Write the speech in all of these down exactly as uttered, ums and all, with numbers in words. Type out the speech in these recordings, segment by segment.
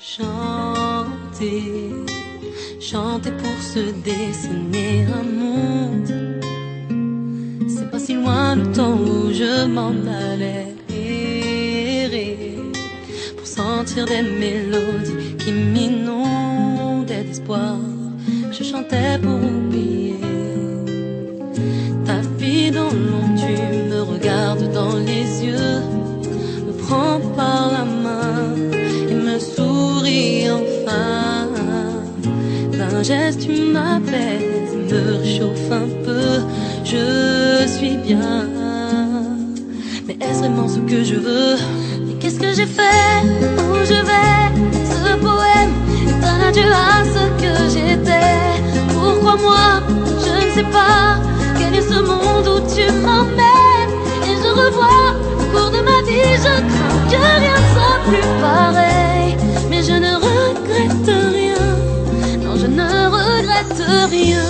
Chanter, chanter pour se dessiner un monde. C'est pas si loin le temps où je m'en allais errer pour sentir des mélodies qui m'inondaient d'espoir. Je chantais pour oublier ta vie dans l'ombre. Tu me regardes dans les yeux, me prends par la main et me souris enfin. D'un geste tu m'apaises, me réchauffe un peu. Je suis bien, mais est-ce vraiment ce que je veux? Mais qu'est-ce que j'ai fait? Où je vais? Ce poème est un adieu à ce que j'étais. Pourquoi moi? Je ne sais pas. Quel est ce monde où tu m'emmènes? Et je revois au cours de ma vie, je crains que rien ne soit plus pareil. Mais je ne regrette rien, non je ne regrette rien.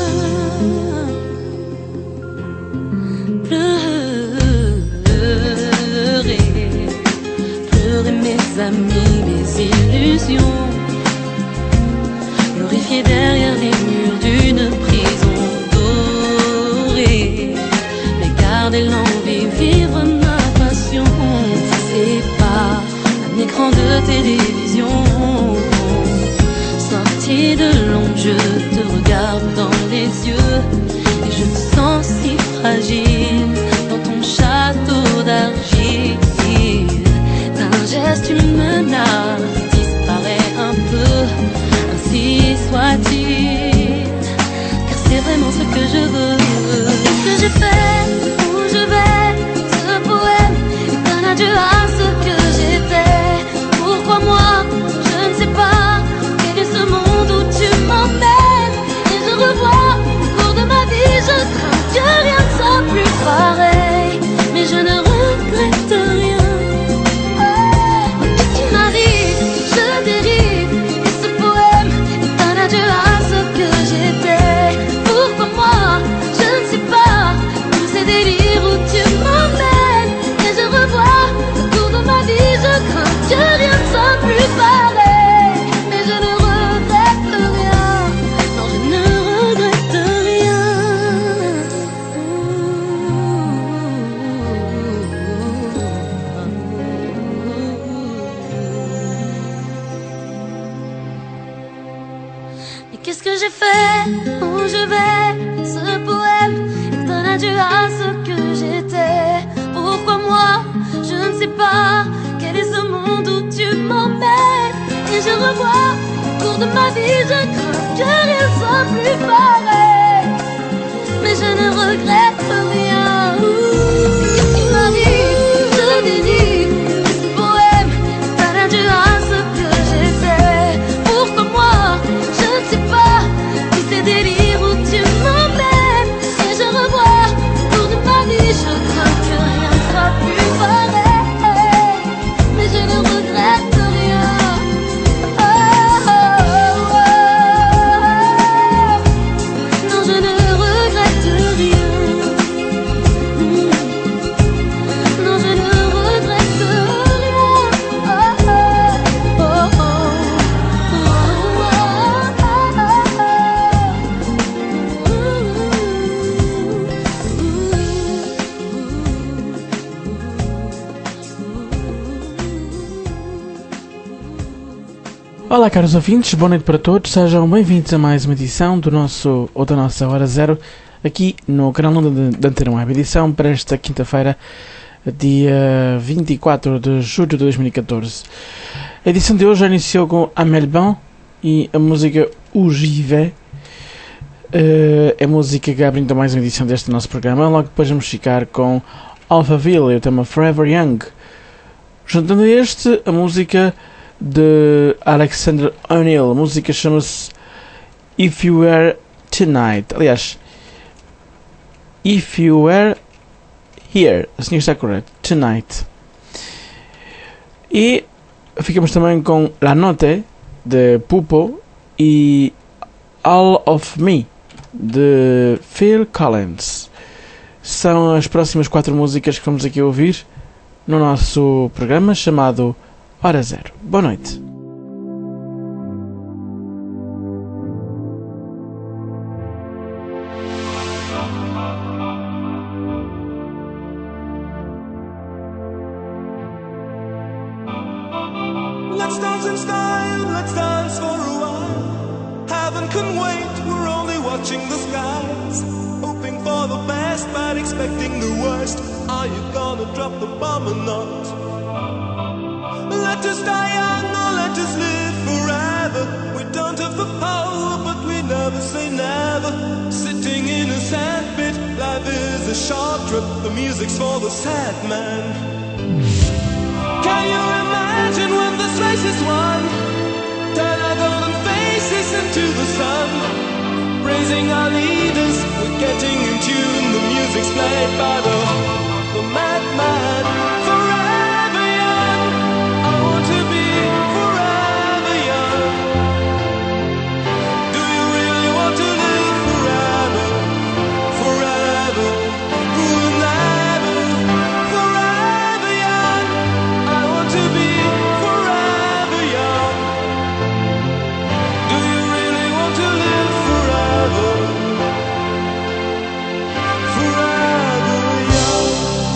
Pleurer, pleurer mes amis, mes illusions, glorifier derrière les murs d'une prison dorée, mais garder l'envie, vivre ma passion. C'est pas un écran de télévision, sorti de l'ombre, je te regarde dans les yeux et je me sens si fragile dans ton château d'argile. D'un geste tu menaces, disparaît un peu, ainsi soit-il, car c'est vraiment ce que je veux. Qu'est-ce que j'ai fait? Où je vais? Ce poème est un adieu à ce que j'étais. Pourquoi moi? Je ne sais pas. Quel est ce monde où tu m'emmènes? Et je revois au cours de ma vie, je crains que rien ne soit plus pareil. Mais je ne regrette rien. Oh, qu'est-ce qui m'arrive? Je dérive. Et ce poème est un adieu à ce que j'étais. Pourquoi moi? Je ne sais pas. Tous ces délires où tu m'emmènes. Et je revois au cours de ma vie, je crains que rien ne soit plus pareil. Mais je ne regrette rien. Non, je ne regrette rien. Mais qu'est-ce que j'ai fait? Où je vais? Ce poème est un adieu à ce que j'étais. Pourquoi moi? Je ne sais pas. Quel est ce monde où tu m'emmènes? Et je revois au cours de ma vie, je crains que rien ne soit plus pareil. Mais je ne regrette rien. Qu'est-ce qui m'arrive? Je dérive. Et ce poème est un adieu à ce que j'étais. Pourquoi moi? Je ne sais pas. Tous ces délires où tu m'emmènes. Et je revois au cours de ma vie, je crains que rien ne soit plus pareil. Mais je ne regrette rien. Oh, oh, oh, oh. Non, je ne regrette rien. Mm. Non, je ne regrette rien. Oh, oh, oh, oh. Olá, caros ouvintes, boa noite para todos, sejam bem-vindos a mais uma edição do nosso, ou da nossa Hora Zero, aqui no canal da Antena Web, edição para esta quinta-feira, dia vinte e quatro de julho de dois mil e catorze. A edição de hoje já iniciou com Amel Ban e a música O Jive, uh, é a música que abre então mais uma edição deste nosso programa. Logo depois vamos ficar com Alphaville e o tema Forever Young. Juntando a este, a música de Alexander O'Neill. A música chama-se If You Were Tonight. Aliás, If You Were Here, assim está correto, Tonight. E ficamos também com La Notte de Pupo e All of Me de Phil Collins. São as próximas quatro músicas que vamos aqui ouvir no nosso programa chamado Hora Zero. Boa noite. stones in style, let's dance for a while. Heaven can wait, we're only watching the skies, hoping for the best but expecting the worst. Are you gonna drop the bomb or not? Let us die young or let us live forever. We don't have the power but we never say never. Sitting in a sandpit, life is a short trip. The music's for the sad man. Can you imagine when this race is won? Turn our golden faces into the sun, praising our leaders, we're getting in tune. The music's played by the, the madman. Forever young, I want to be forever young. Do you really want to live forever? Forever, forever, forever young. I want to be forever young. Do you really want to live forever? Forever young.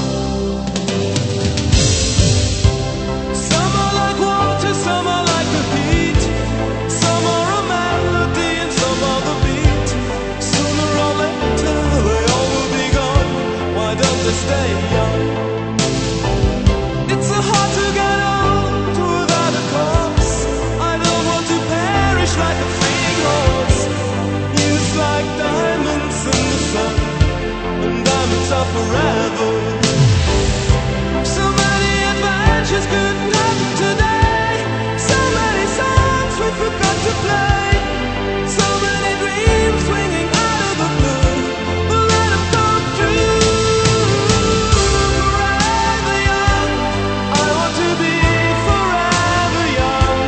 Some are like water, some are like the heat. Some are a melody and some are the beat. Sooner or later they all will be gone. Why don't they stay young? It's so hard to get old without a cause. I don't want to perish like a fleeing horse. Youth's like diamonds in the sun, and diamonds are forever. So many adventures couldn't happen today. So many songs we forgot to play. So many dreams swinging out of the blue. But let them come true. Forever young, I want to be forever young.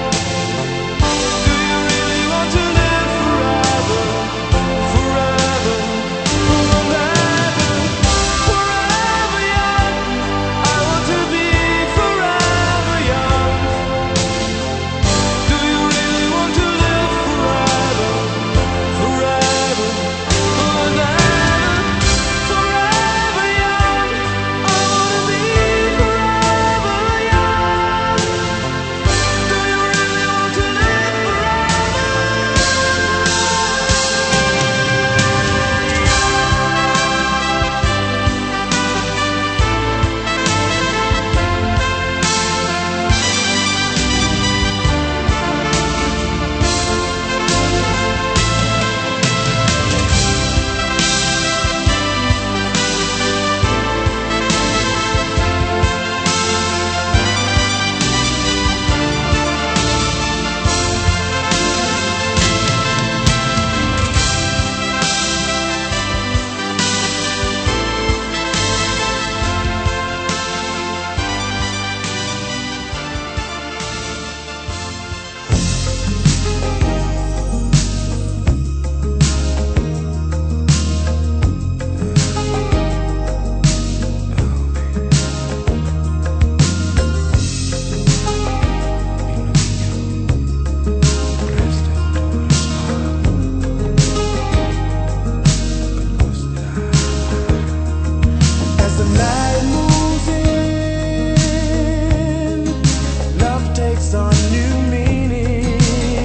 Do you really want to live forever? Forever, forever, forever young. I want to be forever young. Do you really want to live forever? Forever, forever, forever young. I want to be forever young. Do you really want to live As the night moves in, love takes on new meaning.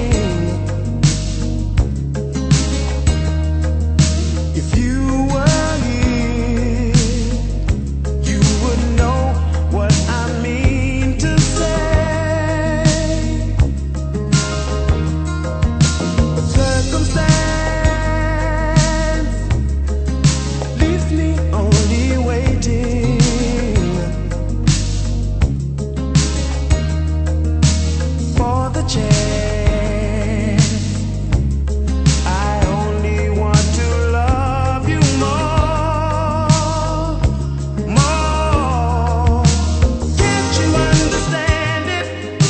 If you were here, you would know what I mean to say. But circumstance leaves me only waiting for the chance. I only want to love you more, more. Can't you understand it?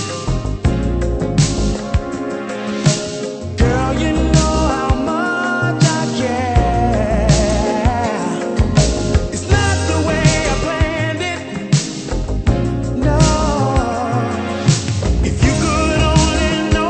Girl, you know how much I care. It's not the way I planned it. No. If you could only know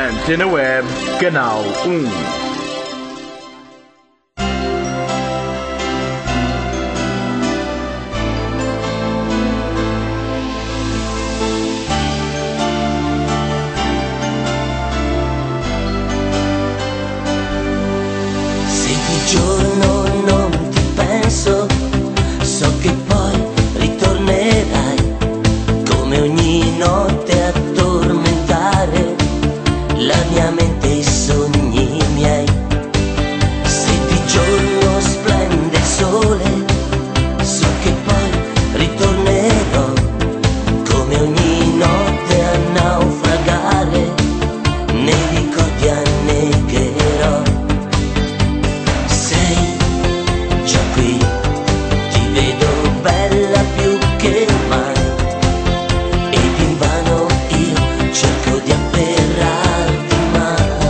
Antena Web, Canal um. Se di giorno non ti penso, so che poi ritornerai, come ogni notte a tormentare la mia mente e i sogni miei. Se di giorno splende il sole, so che poi ritornerò, come ogni notte a naufragare, nei ricordi annegherò. Sei già qui, ti vedo bella più che mai, ed invano io cerco di afferrarti, ma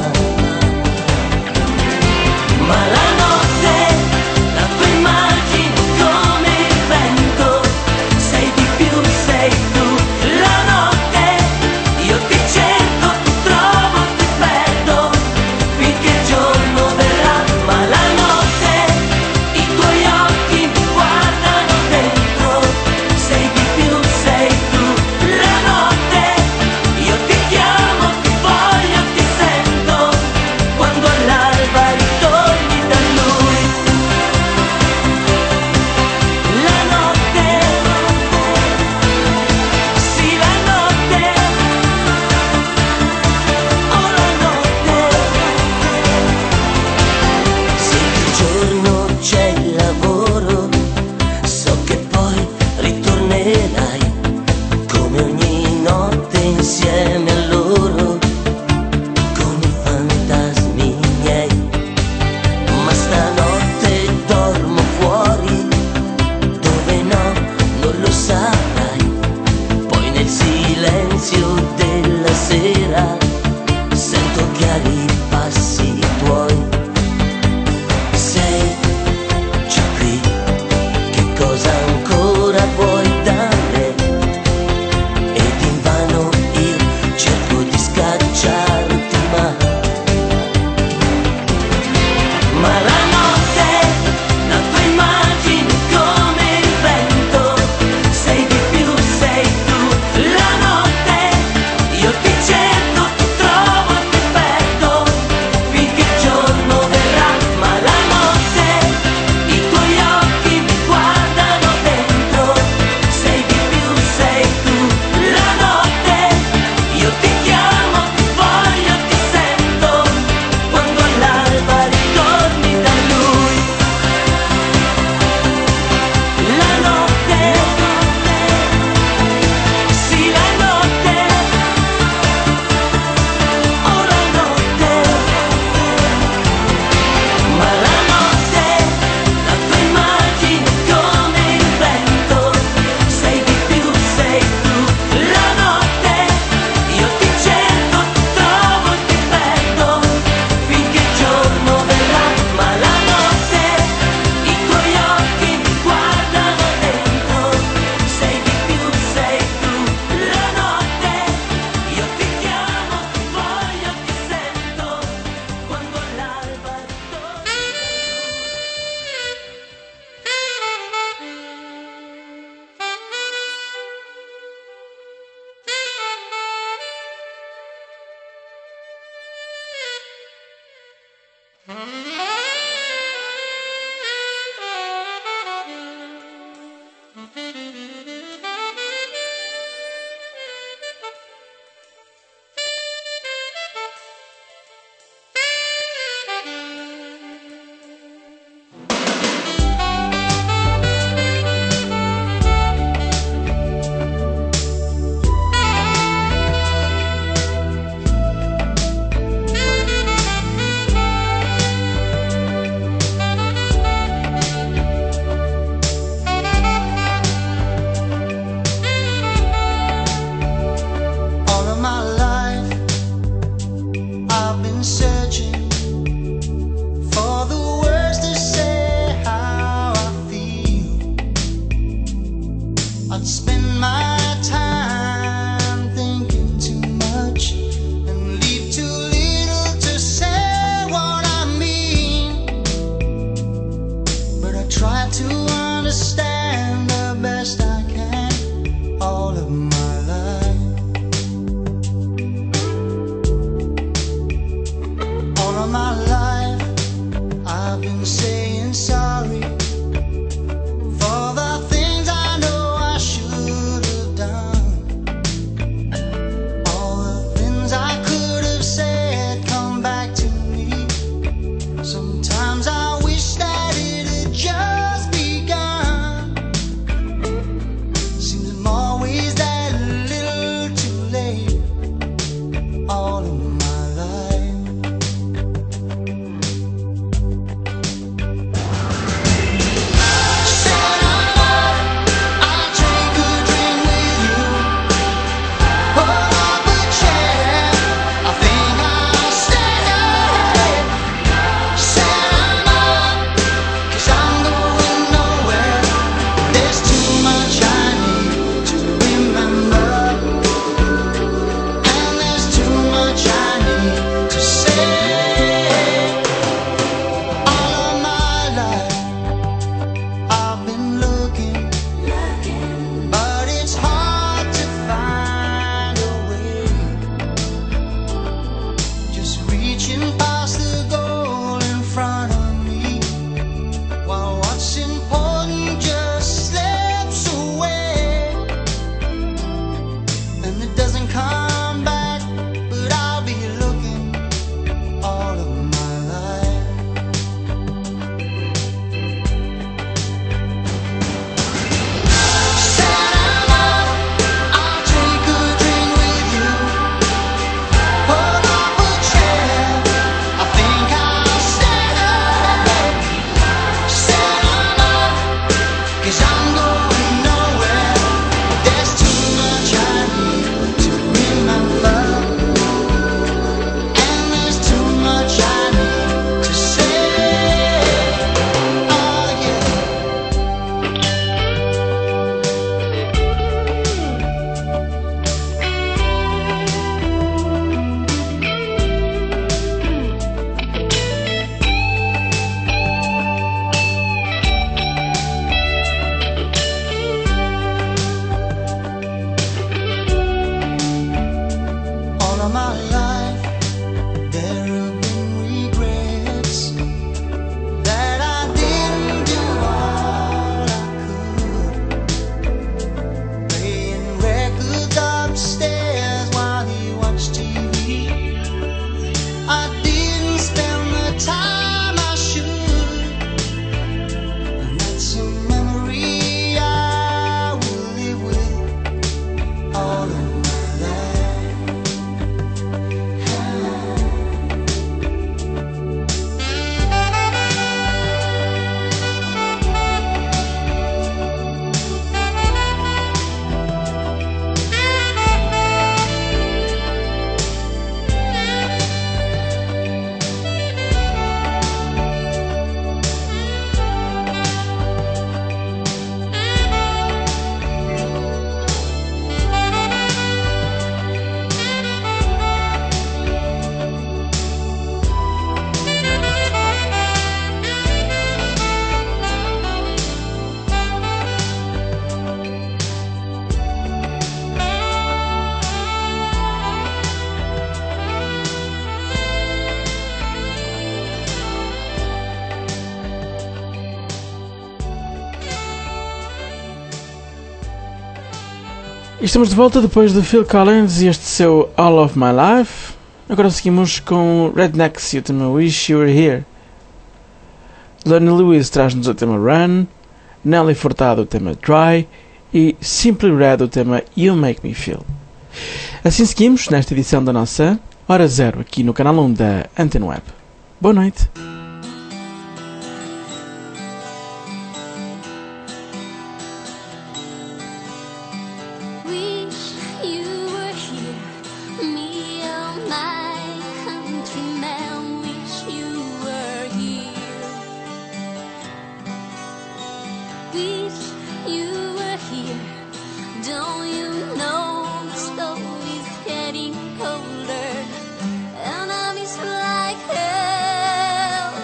ma la notte, la tua immagine come il vento, sei di più, sei tu. La notte, io ti cerco, ti trovo, ti perdo, finché il giorno verrà. Ma la notte, i tuoi occhi mi guardano dentro, sei di più, sei tu. La notte, io ti chiamo, ti voglio, ti sento, quando all'alba ritorni da lui. La notte, sì la notte, oh la notte. Se di giorno c'è il lavoro, so che poi ritornerai, come ogni notte insieme a loro, con i fantasmi miei. Ma stanotte dormo fuori, dove no, non lo saprai. Poi nel silenzio della sera sento chiari i passi tuoi. Sei già qui, che cosa ancora vuoi da me? Ed invano io cerco di scacciarti, ma ma la notte, la tua immagine come il vento, sei di più, sei tu. La notte, of my life, there have been regrets that I didn't do all I could, playing records upstairs while he watched T V. I didn't spend the time I should, and that's a memory I will live with all of my life. E estamos de volta depois de Phil Collins e este seu All of My Life. Agora seguimos com Rednecks e o tema Wish You Were Here. Lonnie Lewis traz-nos o tema Run, Nelly Furtado o tema Dry e Simply Red o tema You Make Me Feel. Assim seguimos nesta edição da nossa Hora Zero aqui no canal um da Antena Web. Boa noite. Wish you were here, me oh my countryman. Wish you were here. Wish you were here. Don't you know the snow is getting colder, and I miss like hell.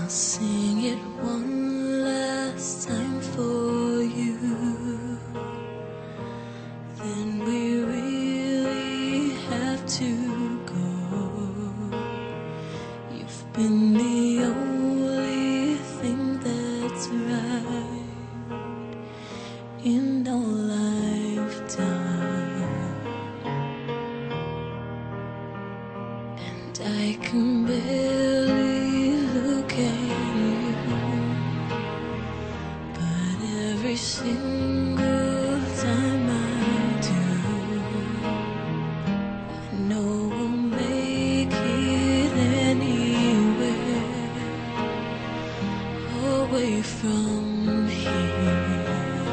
sing it one last time for you. Then we really have to go. You've been the only thing that's right in our lifetime, and I can barely look at you, but every single time I do, I know we'll make it anywhere away from here.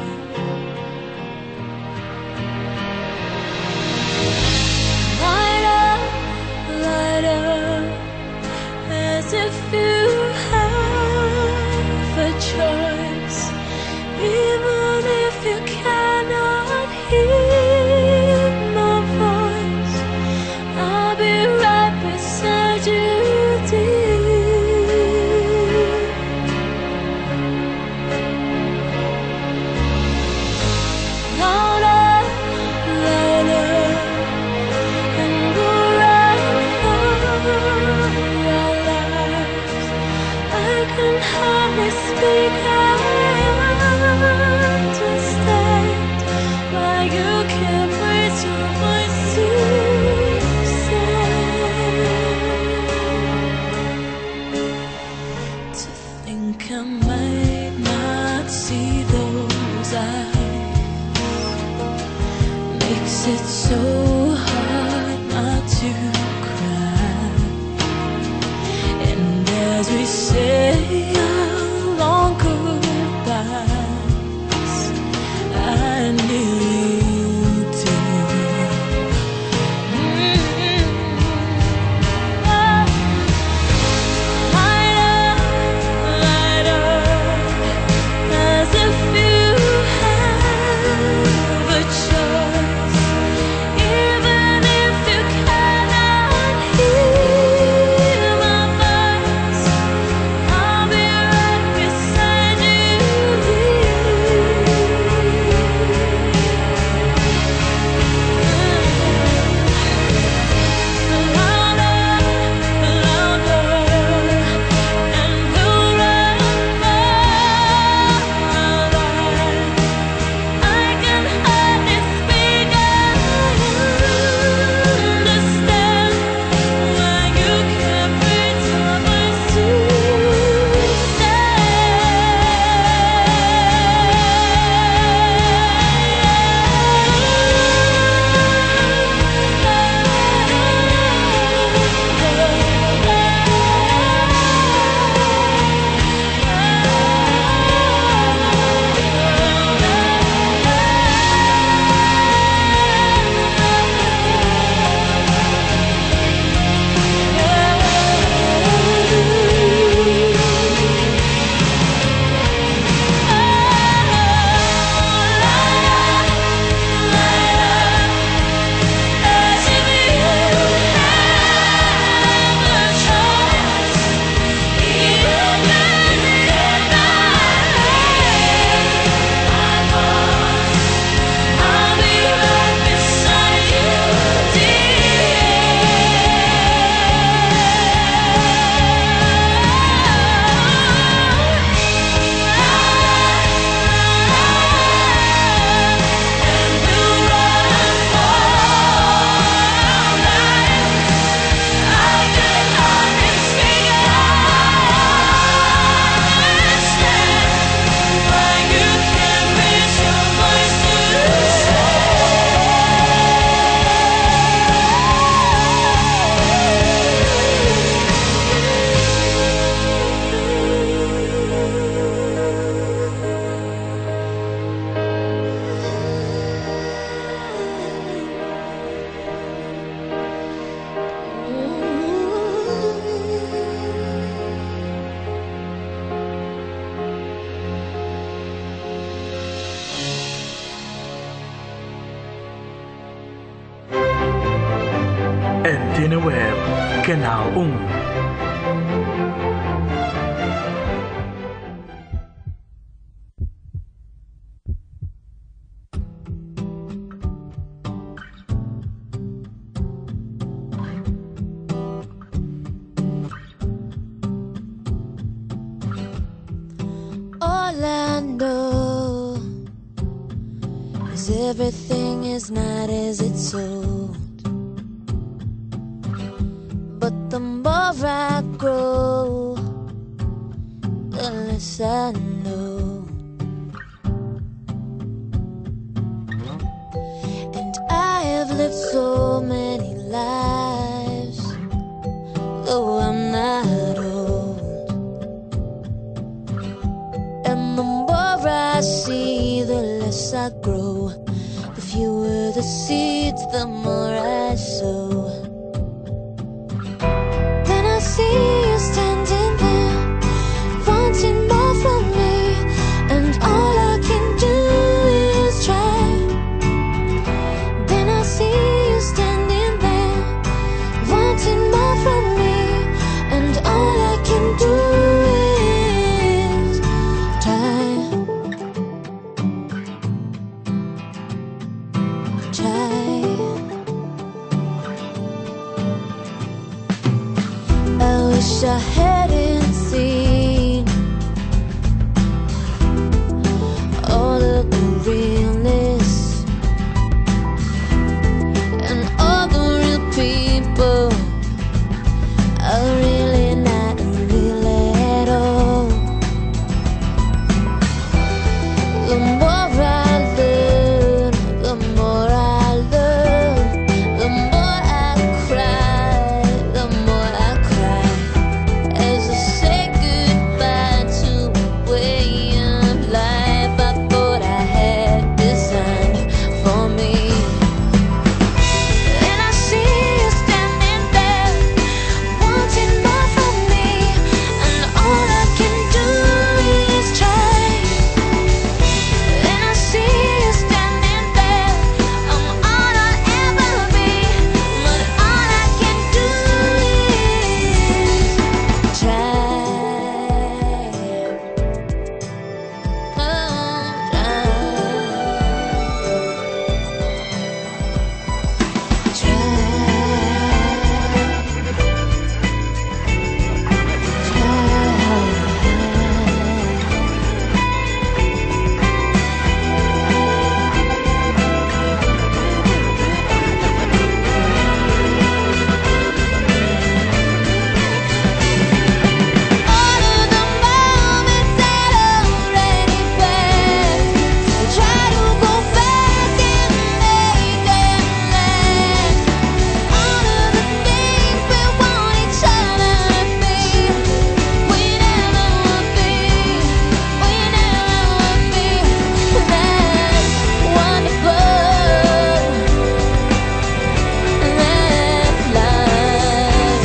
Light up, light up, as if you have a choice, even if you cannot hear my voice. I'll be right beside you, dear. Louder, louder, and we'll run for our lives. I can hardly speak, I understand why you can't raise your voice to say. To think I might not see those eyes makes it so hard not to cry. And as we say our long goodbyes, I need to. Mm. Oh. Light up, light up, as if you have a choice, even if you cannot hear my voice. I'll be right beside you, louder, louder, and we'll run for our lives. I can hardly speak, I understand why you can't raise your voice to Antena Web, Canal um. 'cause everything is not as it's sold. But the more I grow, the less I know. And I have lived so many lives, though I'm not old. And the more I see, the less I grow. The fewer the seeds, the more I sow. Then I see you standing there, wanting more from me, and all I can do is try. Then I see you standing there, wanting more from me, and all I can do is try. Try. I wish I hadn't seen all of the realness and all the real people are really not real at all. The more I learn, the more I learn, the more I cry, the more I cry, as I say goodbye to a way of life I thought I had designed for me. And I see you standing there, wanting more from me, and all I can do is try. And I see you standing there, I'm all I'll ever be, but all I can do is try. Oh, try. All of the moments that already passed, we try to go back and make them last. All of the things we want each other to be, we never will be, we never will be. That's wonderful. That's life.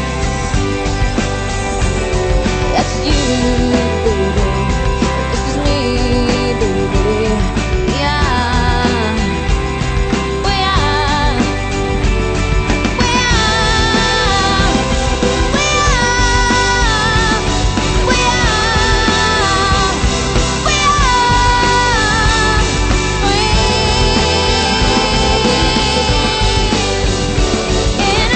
That's you, baby. This is me, baby. Yeah, we are, we are, we are, we are, we are, in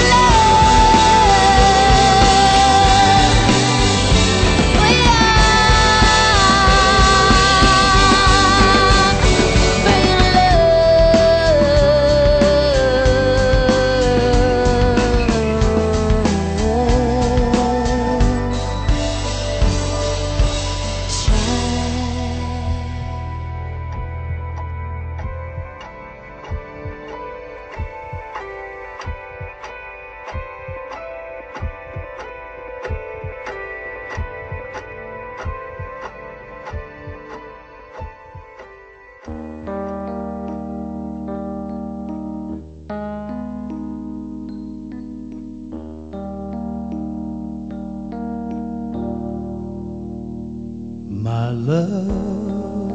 My love,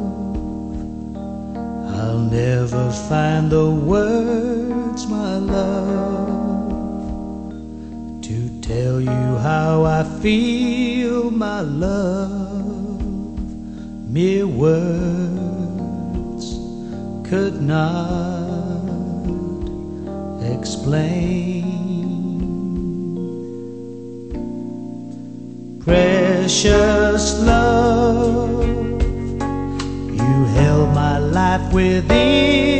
I'll never find the words, my love, to tell you how I feel, my love. Mere words could not explain. Precious love, you held my life within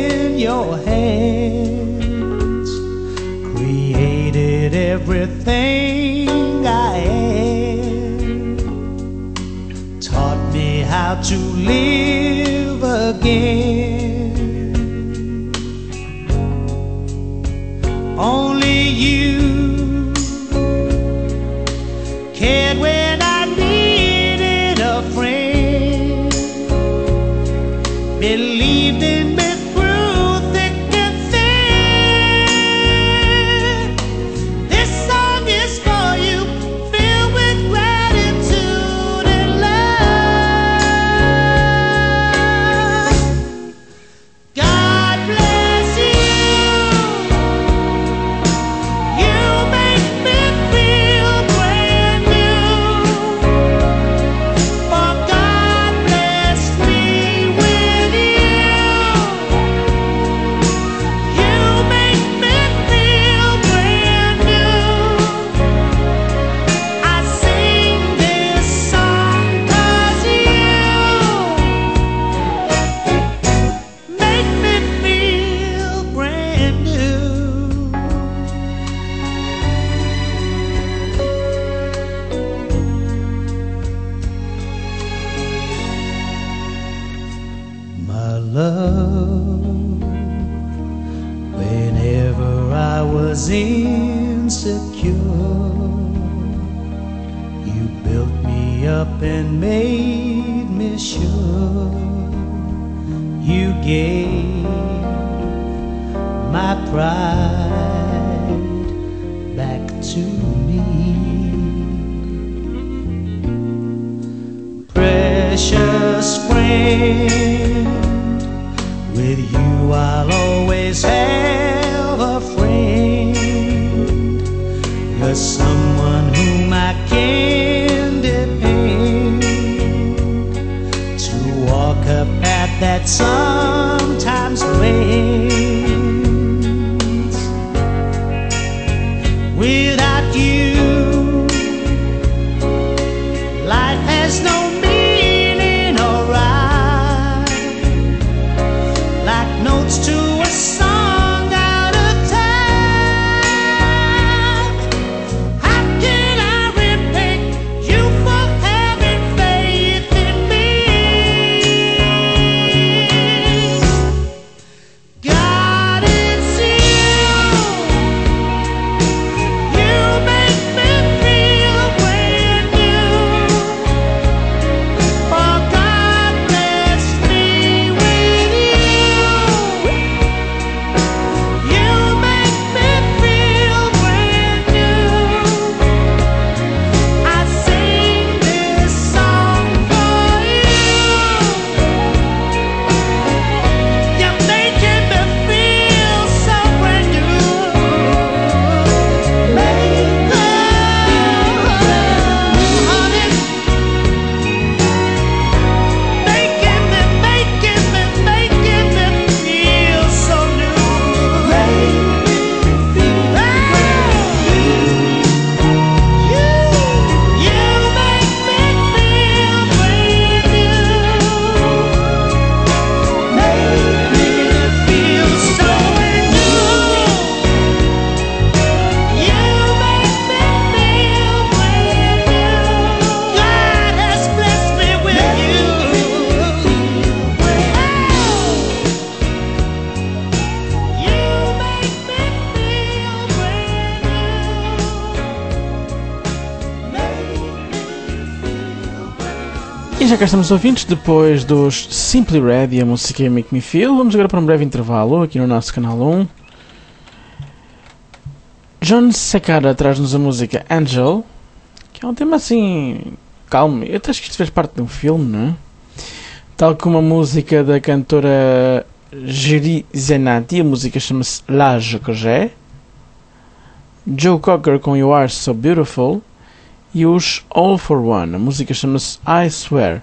your hands created everything I am, taught me how to live again. Only you cared when I needed a friend, believed in me through thick and thin. This song is for you, filled with gratitude and love. God bless you. You make me feel brand new. For God blessed me with you. You make me feel brand new. I sing this song 'cause you make me feel brand new. My love, whenever I was insecure, you built me up and made me sure. You gave my pride back to me. Precious friend, with you I'll always have a friend. You're someone whom I can depend, to walk a path that sometimes rains. Without you, life has no meaning or rhyme, like notes to a song out of time. How can I repay you for having faith in me? God, it's you. You make me feel brand new. For God blessed me with you. You make me feel brand new. I sing this song for you. You're making me feel so brand new. Make honey, making me, making me, making me feel so new. Make me feel brand new. You, you make me feel brand new. Make me feel so brand new. You make me feel brand new. God has blessed me with you. You make me feel brand new. E já cá estamos, ouvintes, depois dos Simply Red e a música Make Me Feel. Vamos agora para um breve intervalo aqui no nosso canal um. John Cicada traz-nos a música Angel, que é um tema assim calmo. Eu até acho que isto fez parte de um filme, não é? Tal como a música da cantora Jiri Zenati, a música chama-se La Je J'ai. Joe Cocker com You Are So Beautiful. E os All For One, a música chama-se I Swear.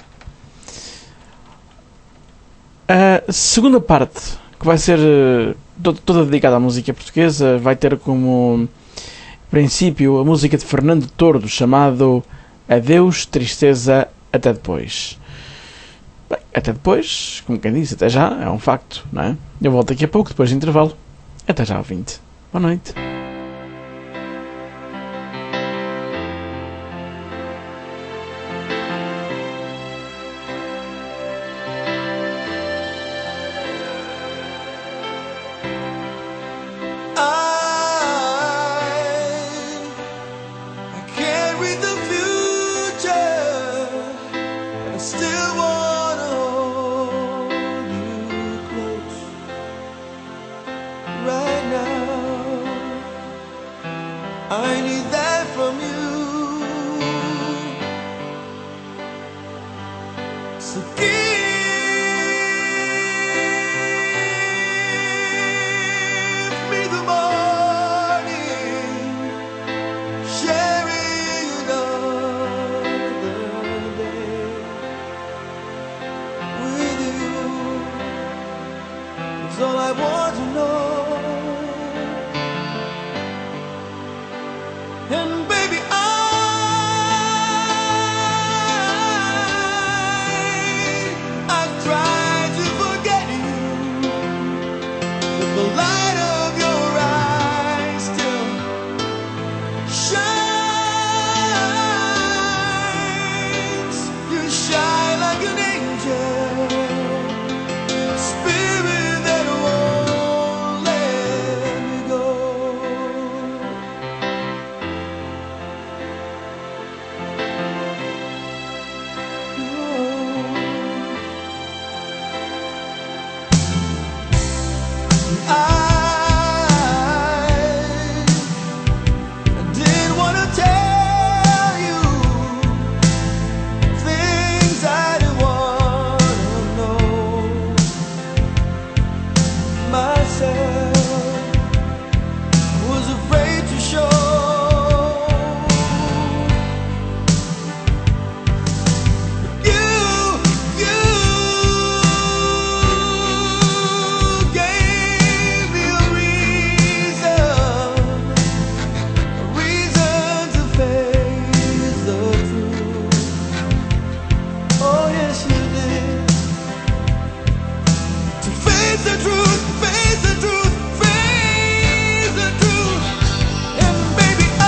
A segunda parte, que vai ser uh, to- toda dedicada à música portuguesa, vai ter como princípio a música de Fernando Tordo, chamado Adeus, Tristeza, Até Depois. Bem, até depois, como quem disse, até já, é um facto, não é? Eu volto daqui a pouco, depois do intervalo. Até já, ouvinte. Boa noite. I can't read the future, but I still wanna hold you close right now. I need that from you. So give me the morning, sharing another day with you. It's all I want to know. And baby, I I've tried to forget you, but the light of your eyes still shines. You shine like an angel, spirit that won't let me go. I didn't want to tell you things I didn't want to know myself. Was afraid to show. You, you gave me a reason, a reason to face the truth. Oh yes, you did. To face the truth, face the truth, face the truth. And baby, I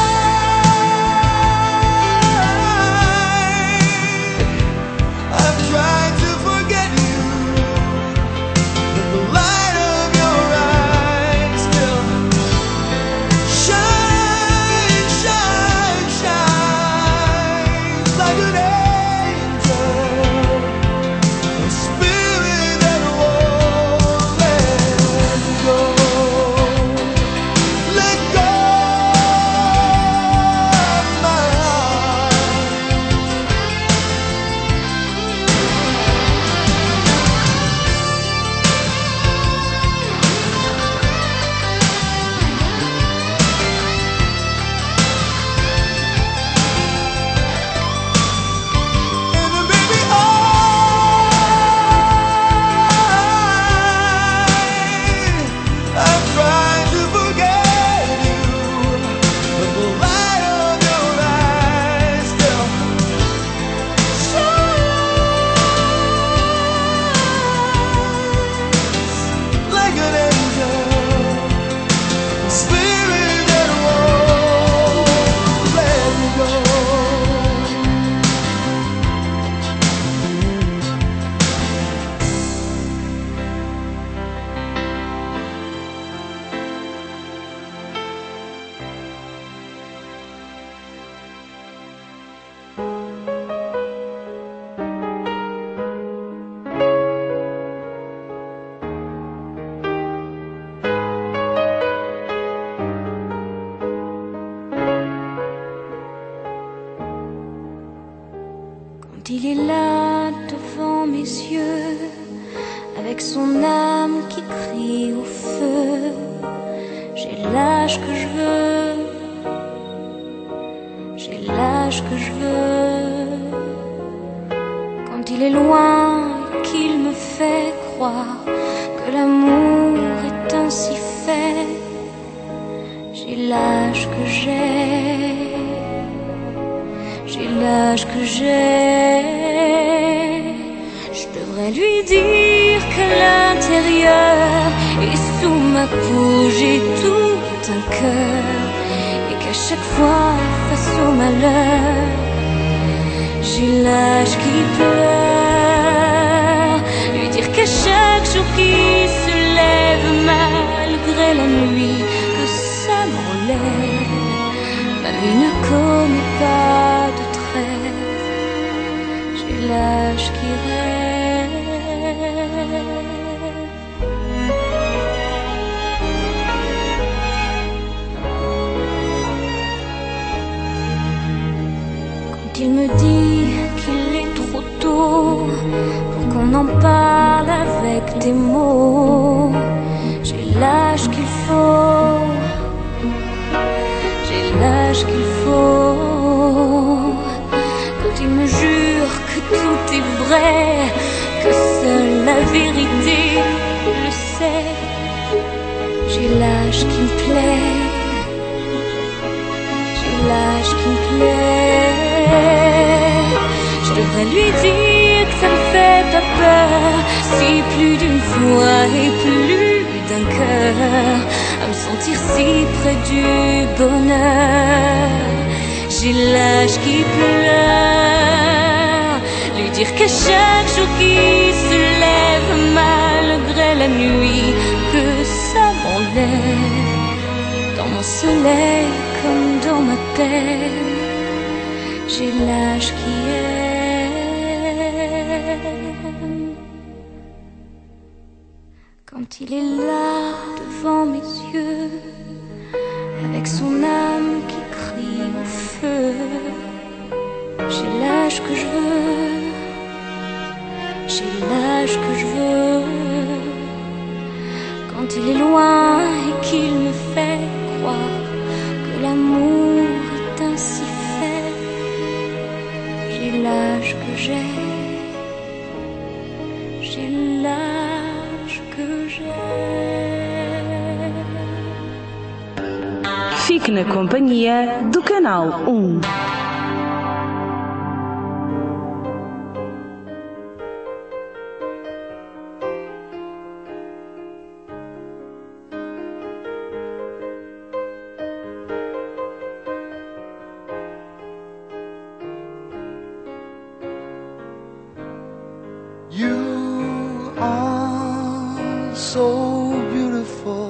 I've tried to forget you, but the light of your eyes still shine, shine, shines like an angel, a spirit that won't let me go. Let go of my heart. And baby, I I've tried to forget you, but the light of your eyes still shines like an angel, a spirit that won't let me go. Quand il est là devant mes yeux, avec son âme qui crie au feu, j'ai l'âge que je veux, j'ai l'âge que je veux. Quand il est loin et qu'il me fait croire que l'amour est ainsi fait, j'ai l'âge que j'ai, j'ai l'âge que j'ai. Je que l'intérieur. Et sous ma peau j'ai tout un cœur. Et qu'à chaque fois face au malheur, j'ai l'âge qui pleure. Lui dire qu'à chaque jour qui se lève malgré la nuit, que ça m'enlève. Ma nuit ne connaît pas de trêve. J'ai l'âge qui rêve. Quand il me dit qu'il est trop tôt pour qu'on en parle avec des mots, j'ai l'âge qu'il faut. J'ai l'âge qu'il faut. Quand il me jure que tout est vrai, que seule la vérité le sait, j'ai l'âge qui me plaît. J'ai l'âge qui me plaît. Je devrais lui dire que ça me fait pas peur, si plus d'une fois et plus d'un cœur, à me sentir si près du bonheur. J'ai l'âge qui pleure. Lui dire qu'à chaque jour qui se lève malgré la nuit, que ça m'enlève dans mon soleil comme dans ma peine. J'ai l'âge qui aime. Quand il est là devant mes yeux, avec son âme qui crie au feu, j'ai l'âge que je veux. J'ai l'âge que je veux. Quand il est loin et qu'il me fait croire que l'amour est ainsi fait, j'ai l'âge que j'ai. J'ai l'âge que j'ai. Fique na companhia do Canal um. You are so beautiful.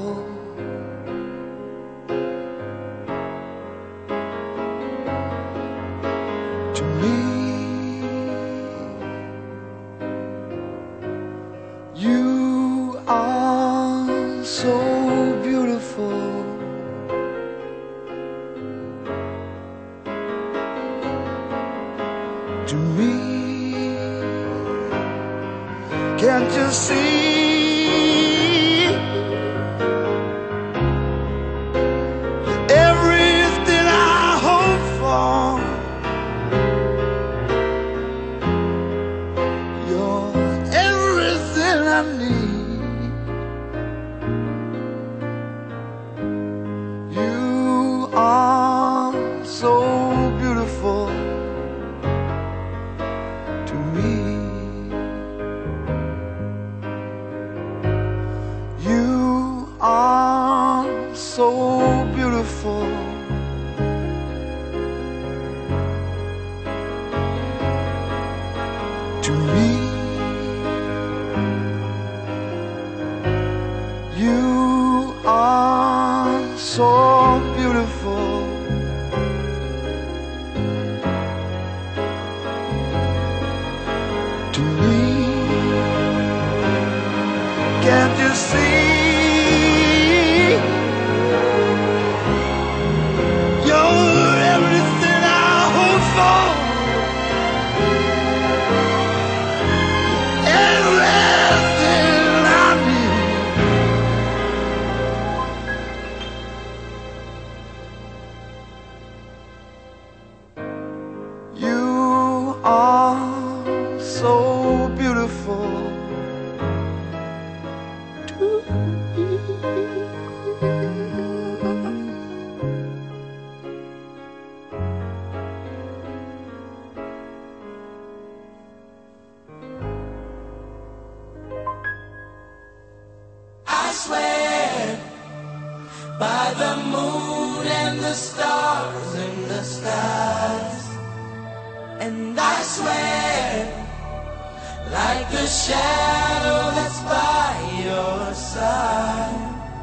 To me, you are so beautiful. To me, can't you see? Everything I hope for, you're everything I need. You are so beautiful to me. You are so beautiful to me. You are so beautiful to me. Can't you see? You're everything I hope for. Everything I need. You are so beautiful to me. swear by the moon and the stars in the skies. And I swear like the shadow that's by your side.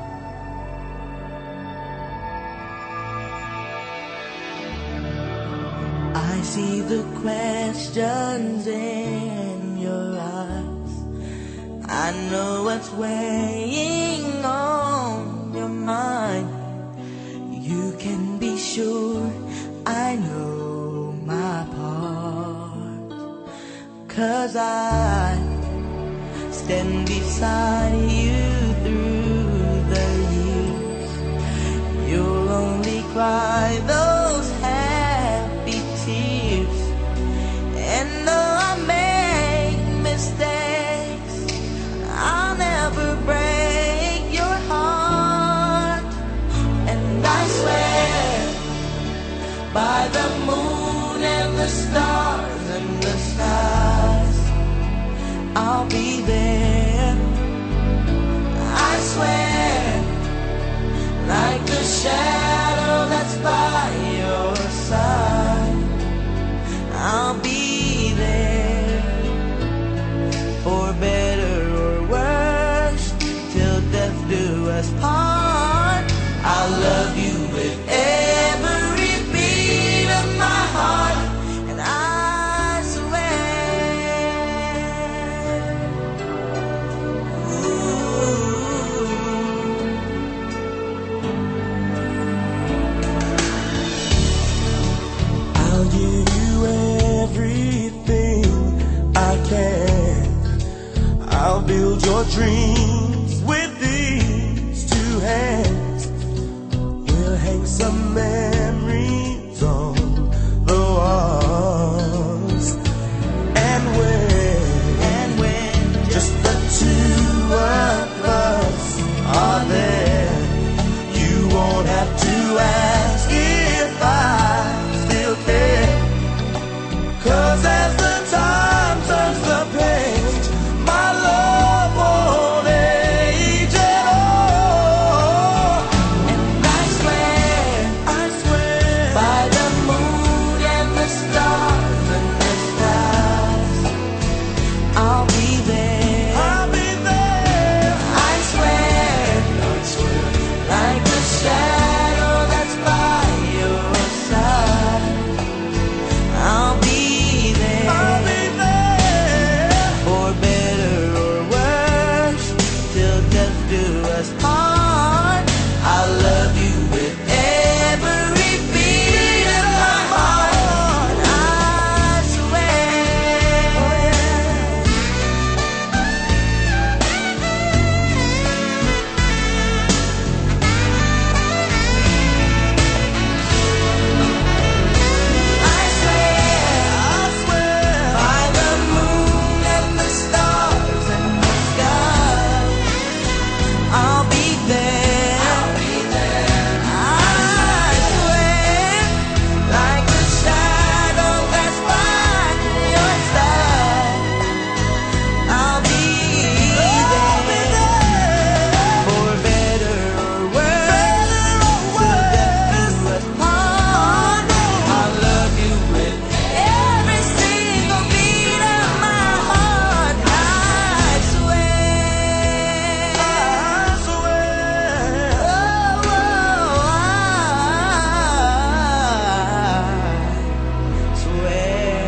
I see the questions in your eyes. I know what's weighing on your mind. You can be sure I know my part, 'cause I stand beside you through the years. You'll only cry those happy tears. And though I make mistakes, I'll never break your heart. And I swear by the moon and the stars and the skies, I'll be there. I swear like the shadow that's by your side, I'll be there. For better or worse, till death do us part. I'll love you with every beat of my heart. And I swear, ooh, I'll give you everything I can. I'll build your dreams with these two hands. We'll hang some memories on the walls. And when, and when just the two of us are there, you won't have to ask if I still care. 'Cause as the time turns the page, my love won't age at all. And I swear, I swear by the moon and the stars and the skies, I'll be there. I'll be there. I swear, I swear like the shadow that's by your side, I'll be there. I'll be there. For better or worse, till death do us part. I'll love you with every beat of my heart. I swear. I swear, I swear by the moon and the stars and the skies, I'll be there. I'll be there. I swear like the shadow that's by your side, I'll be there. For better or worse, till death do us part. I'll love you with every single beat of my heart. I swear, I swear, oh, oh, I swear.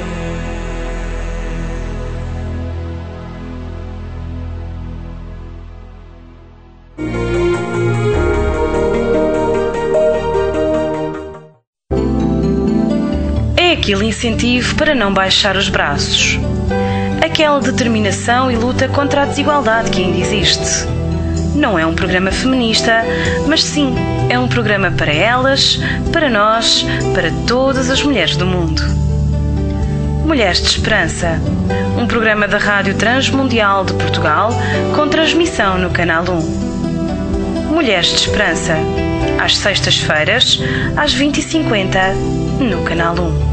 É aquele incentivo para não baixar os braços. Aquela determinação e luta contra a desigualdade que ainda existe. Não é um programa feminista, mas sim, é um programa para elas, para nós, para todas as mulheres do mundo. Mulheres de Esperança, um programa da Rádio Transmundial de Portugal com transmissão no Canal um. Mulheres de Esperança, às sextas-feiras, às vinte e cinquenta, no Canal um.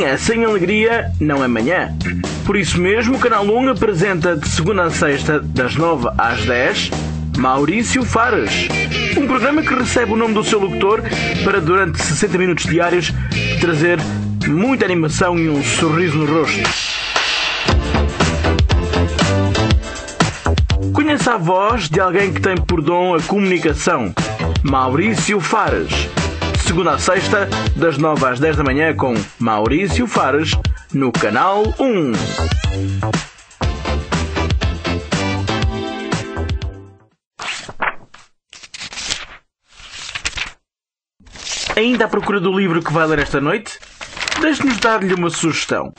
Manhã sem alegria não é manhã. Por isso mesmo, o Canal um apresenta de segunda a sexta, das nove às dez, Maurício Fares. Um programa que recebe o nome do seu locutor para, durante sessenta minutos diários, trazer muita animação e um sorriso no rosto. Conheça a voz de alguém que tem por dom a comunicação. Maurício Fares. Segunda a sexta, das nove às dez da manhã, com Maurício Fares, no Canal um. Ainda à procura do livro que vai ler esta noite? Deixe-nos dar-lhe uma sugestão.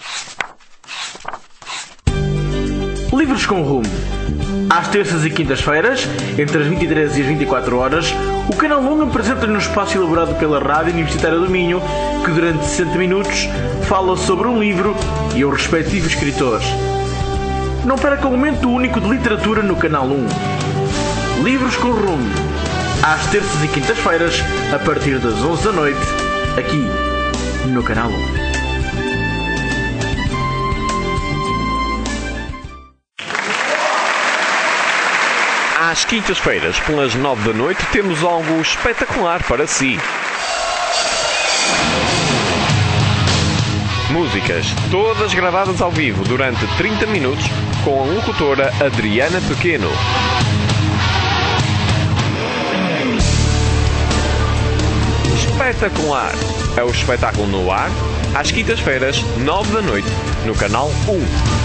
Livros com Rumo. Às terças e quintas-feiras, entre as vinte e três e as vinte e quatro horas, o Canal um apresenta-lhe um espaço elaborado pela Rádio Universitária do Minho, que durante sessenta minutos fala sobre um livro e o respectivo escritor. Não perca um momento único de literatura no Canal um. Livros com Rumo. Às terças e quintas-feiras, a partir das onze da noite, aqui no Canal um. Às quintas-feiras, pelas nove da noite, temos algo espetacular para si. Músicas, todas gravadas ao vivo durante trinta minutos, com a locutora Adriana Pequeno. Espetacular! É o espetáculo no ar, às quintas-feiras, nove da noite, no Canal um.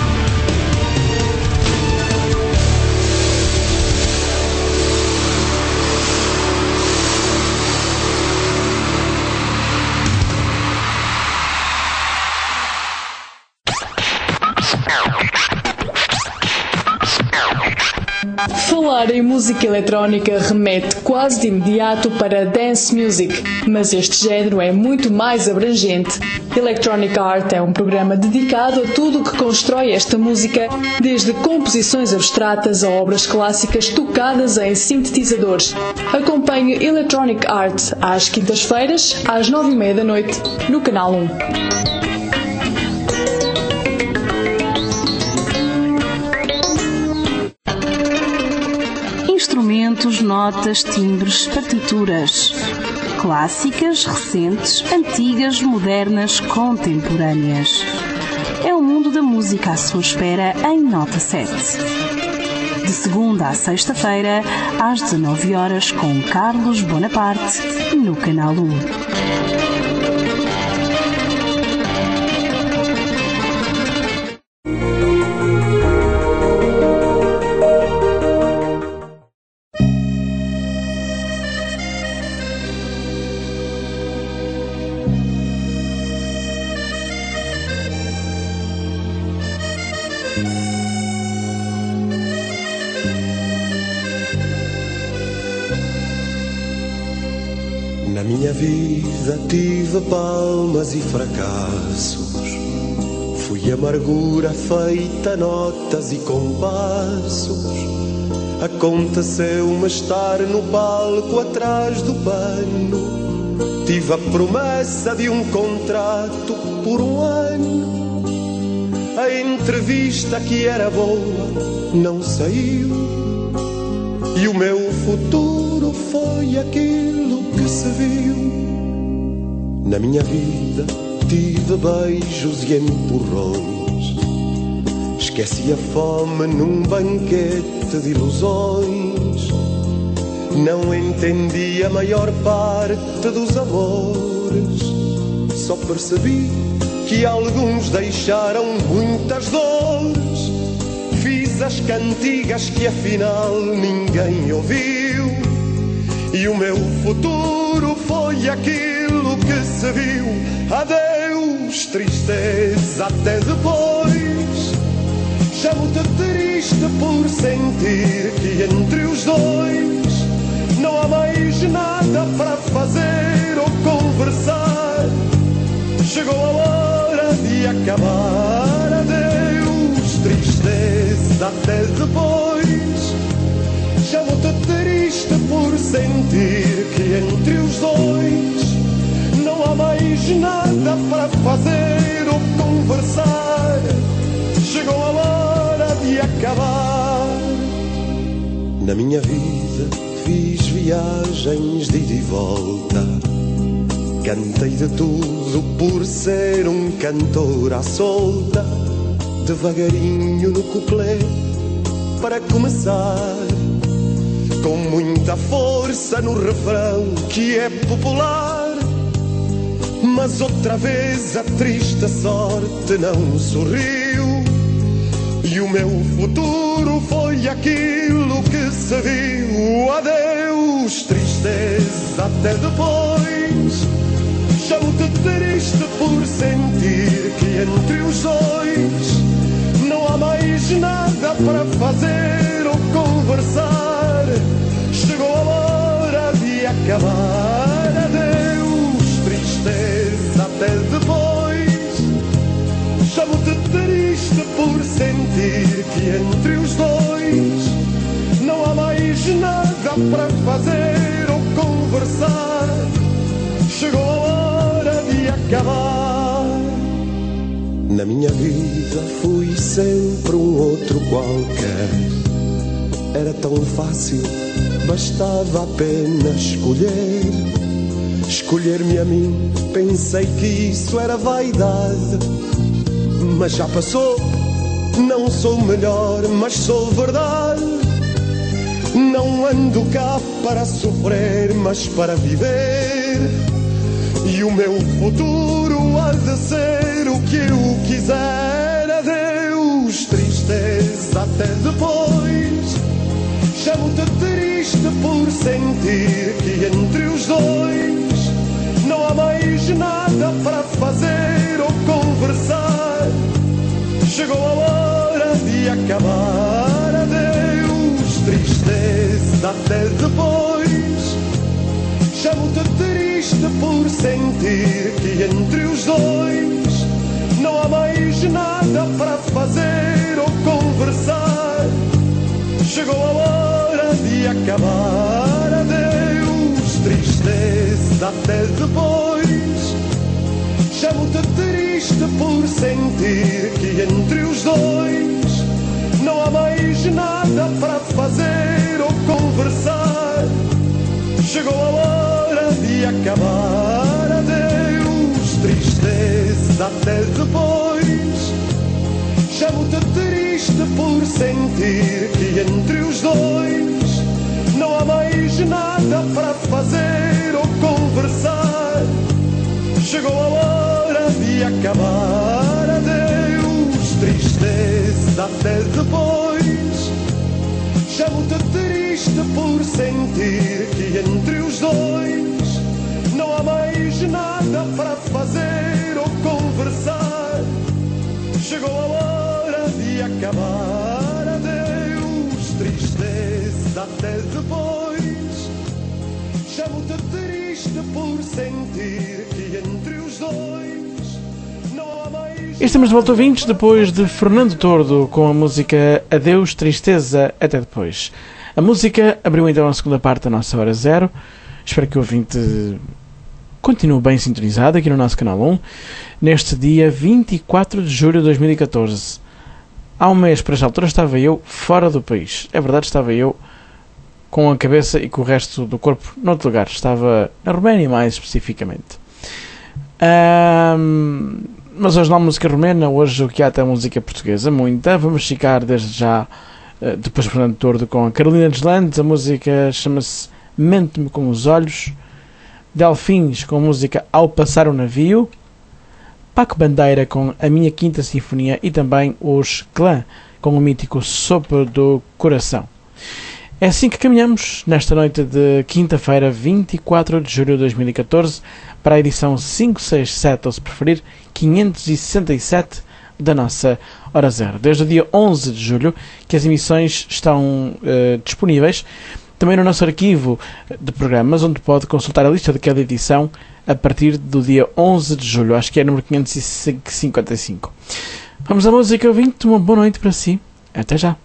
Falar em música eletrónica remete quase de imediato para dance music, mas este género é muito mais abrangente. Electronic Art é um programa dedicado a tudo o que constrói esta música, desde composições abstratas a obras clássicas tocadas em sintetizadores. Acompanhe Electronic Art às quintas-feiras, às nove e meia da noite, no Canal um. Instrumentos, notas, timbres, partituras. Clássicas, recentes, antigas, modernas, contemporâneas. É o mundo da música à sua espera em Nota sete. De segunda à sexta-feira, às dezanove horas, com Carlos Bonaparte, no Canal um. Na minha vida tive palmas e fracassos, fui amargura feita notas e compassos. Aconteceu-me estar no palco atrás do pano, tive a promessa de um contrato por um ano. A entrevista que era boa não saiu, e o meu futuro foi aquilo que se viu. Na minha vida tive beijos e empurrões, esqueci a fome num banquete de ilusões. Não entendi a maior parte dos amores, só percebi que alguns deixaram muitas dores. Fiz as cantigas que afinal ninguém ouviu, e o meu futuro foi aquilo que se viu. Adeus, tristeza, até depois. Chamo-te triste por sentir que entre os dois não há mais nada para fazer ou conversar. Chegou a hora de acabar. Adeus, tristeza, até depois. Chamo-te triste por sentir que entre os dois não há mais nada para fazer ou Na minha vida fiz viagens de ida e volta. Cantei de tudo por ser um cantor à solta. Devagarinho no couplet, para começar, com muita força no refrão que é popular. Mas outra vez a triste sorte não sorriu, e o meu futuro foi aquilo que se viu. Adeus, tristeza, até depois. Chamo-te triste por sentir que entre os dois não há mais nada para fazer ou conversar. Chegou a hora de acabar. Adeus, tristeza, até depois. Chamo-te triste por sentir que entre os dois não há mais nada para fazer ou conversar. Chegou a hora de acabar. Na minha vida fui sempre um outro qualquer. Era tão fácil, bastava apenas escolher. Escolher-me a mim, pensei que isso era vaidade. Mas já passou, não sou melhor, mas sou verdade. Não ando cá para sofrer, mas para viver. E o meu futuro há de ser o que eu quiser. Adeus, tristeza, até depois. Chamo-te triste por sentir que entre os dois não há mais nada para fazer ou conversar. Chegou a hora de acabar. Adeus, tristeza, até depois. Chamo-te triste por sentir que entre os dois não há mais nada para fazer ou conversar. Chegou a hora de acabar. Adeus, tristeza, até depois. Chamo-te triste por sentir que entre os dois não há mais nada para fazer ou conversar. Chegou a hora de acabar. Adeus, tristeza, até depois. Chamo-te triste por sentir que entre os dois não há mais nada para fazer ou conversar. Chegou a hora de acabar. Adeus, tristeza, até depois. Chamo-te triste por sentir que entre os dois não há mais nada para fazer ou conversar. Chegou a hora de acabar. Adeus, tristeza, até depois. Chamo-te triste por sentir que entre os dois não há mais. Estamos de volta, ouvintes, depois de Fernando Tordo com a música Adeus, Tristeza, até depois. A música abriu então a segunda parte da nossa Hora Zero. Espero que o ouvinte continue bem sintonizado aqui no nosso canal um, neste dia vinte e quatro de julho de dois mil e catorze. Há um mês para esta altura estava eu fora do país. É verdade, estava eu com a cabeça e com o resto do corpo noutro lugar. Estava na Roménia, mais especificamente. Um, mas hoje não há música romena, hoje o que há até música portuguesa, muita. Vamos ficar desde já, depois de Fernando Tordo, com a Carolina Deslandes. A música chama-se Mente-me com os Olhos. Delfins com a música Ao Passar o Navio. Paco Bandeira com A Minha Quinta Sinfonia e também os Clã com o mítico Sopro do Coração. É assim que caminhamos nesta noite de quinta-feira, vinte e quatro de julho de dois mil e catorze, para a edição quinhentos e sessenta e sete, ou se preferir, quinhentos e sessenta e sete da nossa Hora Zero. Desde o dia onze de julho que as emissões estão uh, disponíveis também no nosso arquivo de programas, onde pode consultar a lista de cada edição a partir do dia onze de julho. Acho que é número quinhentos e cinquenta e cinco. Vamos à música, ouvinte. Uma boa noite para si. Até já.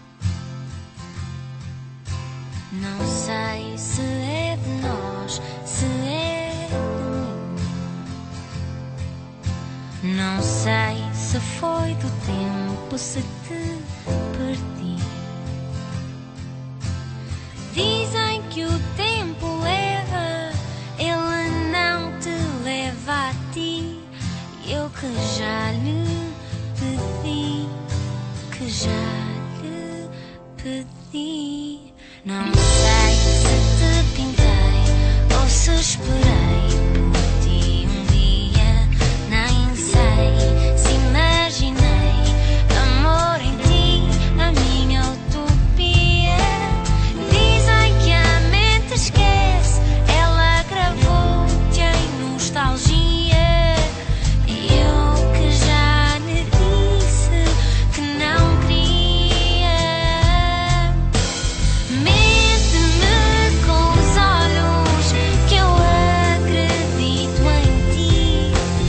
Não sei se é de nós, Não sei se foi do tempo, se te perdi. Dizem que o tempo leva, ele não te leva a ti. Eu que já lhe pedi, que já lhe pedi. Não sei se te pintei ou se esperei por ti um dia. Nem sei se imaginei amor em ti, a minha utopia. Dizem que a mente esquece, ela gravou-te em nostalgia. E eu que já lhe disse que não queria. Mente-me com os olhos que eu acredito em ti.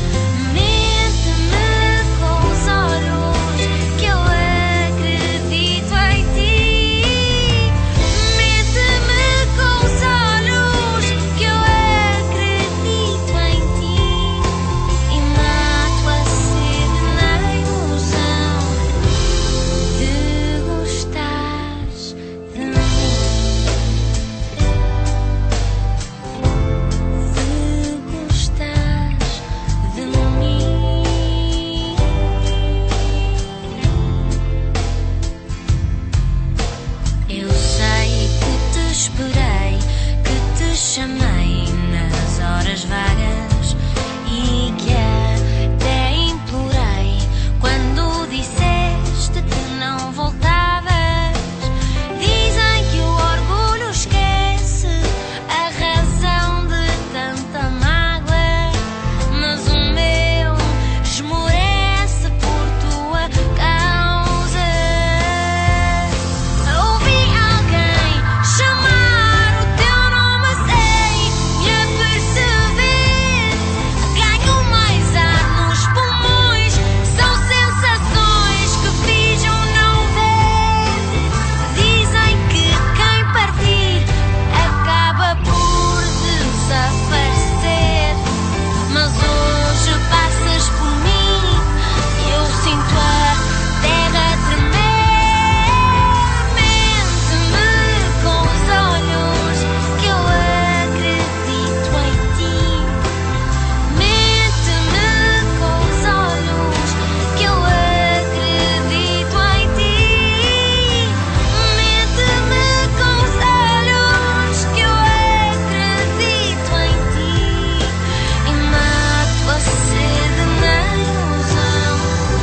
Mente-me com os olhos que eu acredito em ti. Mente-me com os olhos que eu acredito em ti. E mato a sede na ilusão de gostares de mim. De gostares de mim. Eu sei que te esperei, que te chamei nas horas vagas e que até implorei quando disseste que não voltavas. Dizem que o orgulho esquece a razão de tanta mágoa, mas o meu esmorece por tua causa. Ouvi alguém chamar o teu nome sem me aperceber. Ganho mais ar nos pulmões, são sensações que finjam não ver. Dizem que quem partir acaba por desaparecer. Mas hoje passas por mim e eu sinto a terra tremer. Mente-me com os olhos que eu acredito em ti. Mente-me com os olhos que eu acredito em ti. Mente-me com os olhos que eu acredito em ti. E mato a sede na ilusão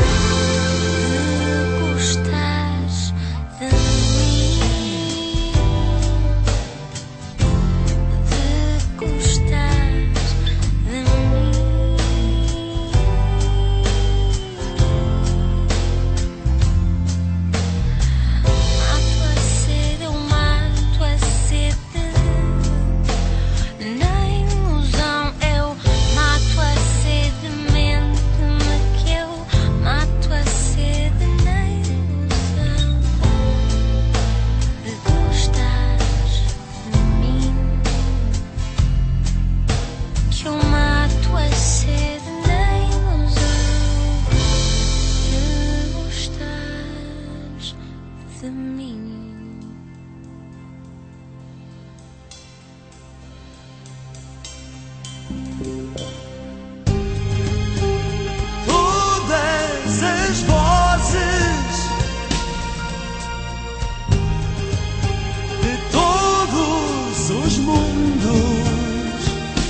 de gostares de mim. De gostares de mim. Mato a sede, eu mato a sede na ilusão. Eu mato a sede, mente-me que eu mato a sede na ilusão de gostares de mim. Que eu mato a sede na ilusão de gostares de mim. Todas as vozes de todos os mundos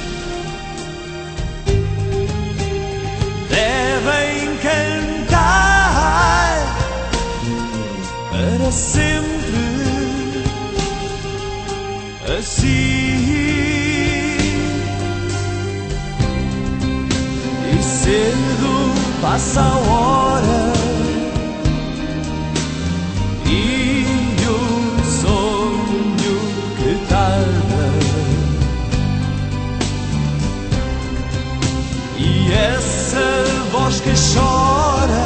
devem cantar para sempre assim. E cedo passa a hora e o sonho que tarda, e essa voz que chora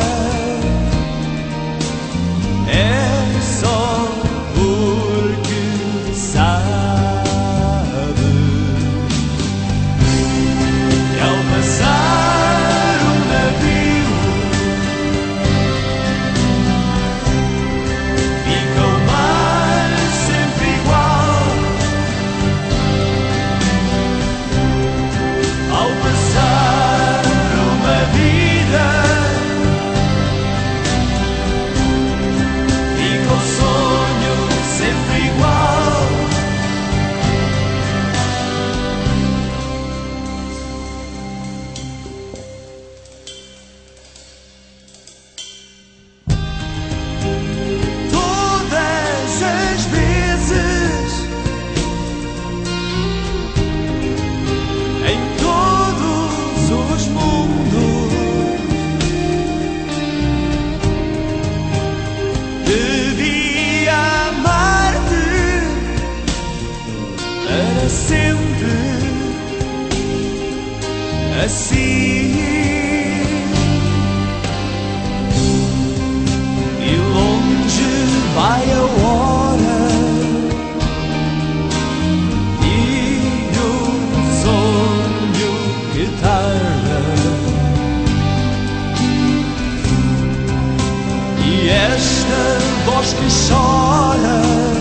é só porque sabe que ao passar o navio voz que chora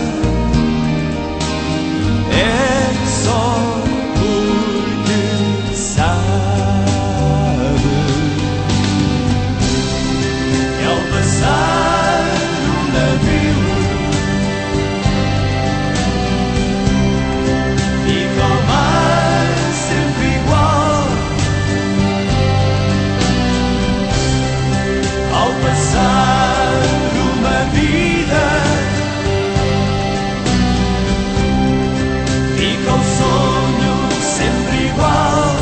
é só porque sabe que ao passar o navio fica o mar sempre igual. Ao passar uma vida fica o sonho sempre igual.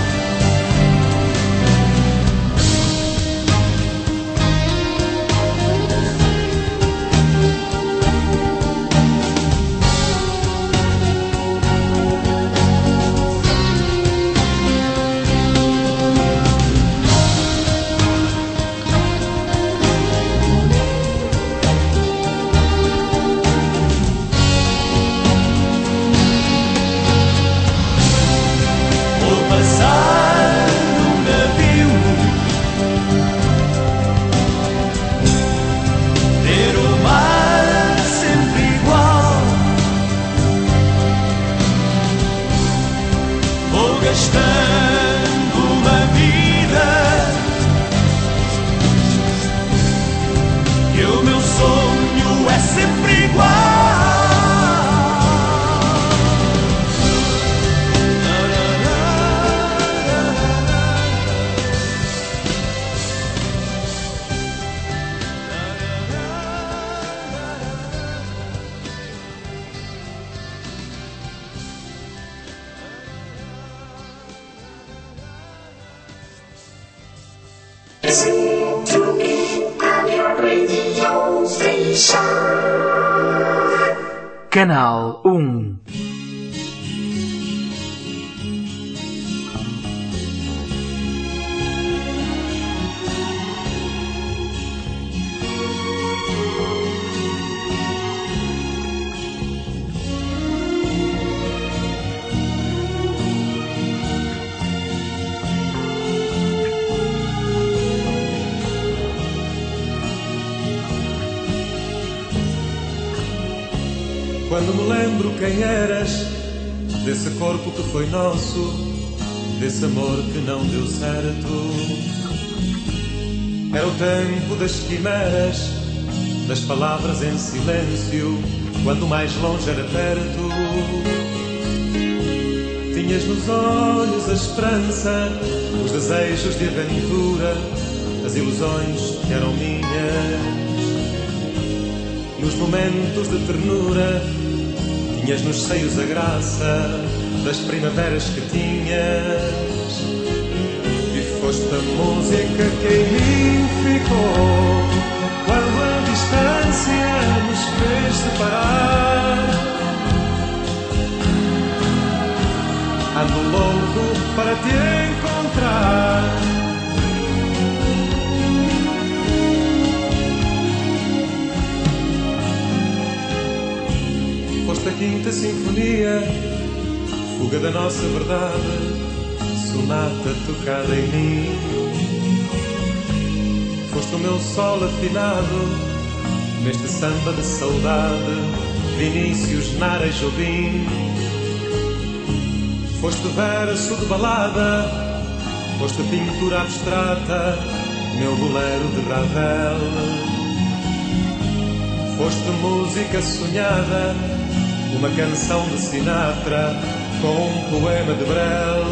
Vou passar um navio, ver o mar sempre igual. Vou gastando uma vida e o meu sonho é sempre igual. Canal um. Quando me lembro quem eras, desse corpo que foi nosso, desse amor que não deu certo. Era o tempo das quimeras, das palavras em silêncio, quando mais longe era perto. Tinhas nos olhos a esperança, os desejos de aventura, as ilusões que eram minhas. Nos momentos de ternura, tinhas nos seios a graça das primaveras que tinhas. E foste a música que em mim ficou, quando a distância nos fez separar. Ando louco para te encontrar. Foste a quinta sinfonia, fuga da nossa verdade, sonata tocada em mim. Foste o meu sol afinado, neste samba de saudade, Vinícius, Nara e Jobim. Foste verso de balada, foste pintura abstrata, meu bolero de Ravel. Foste música sonhada, uma canção de Sinatra com um poema de Brel.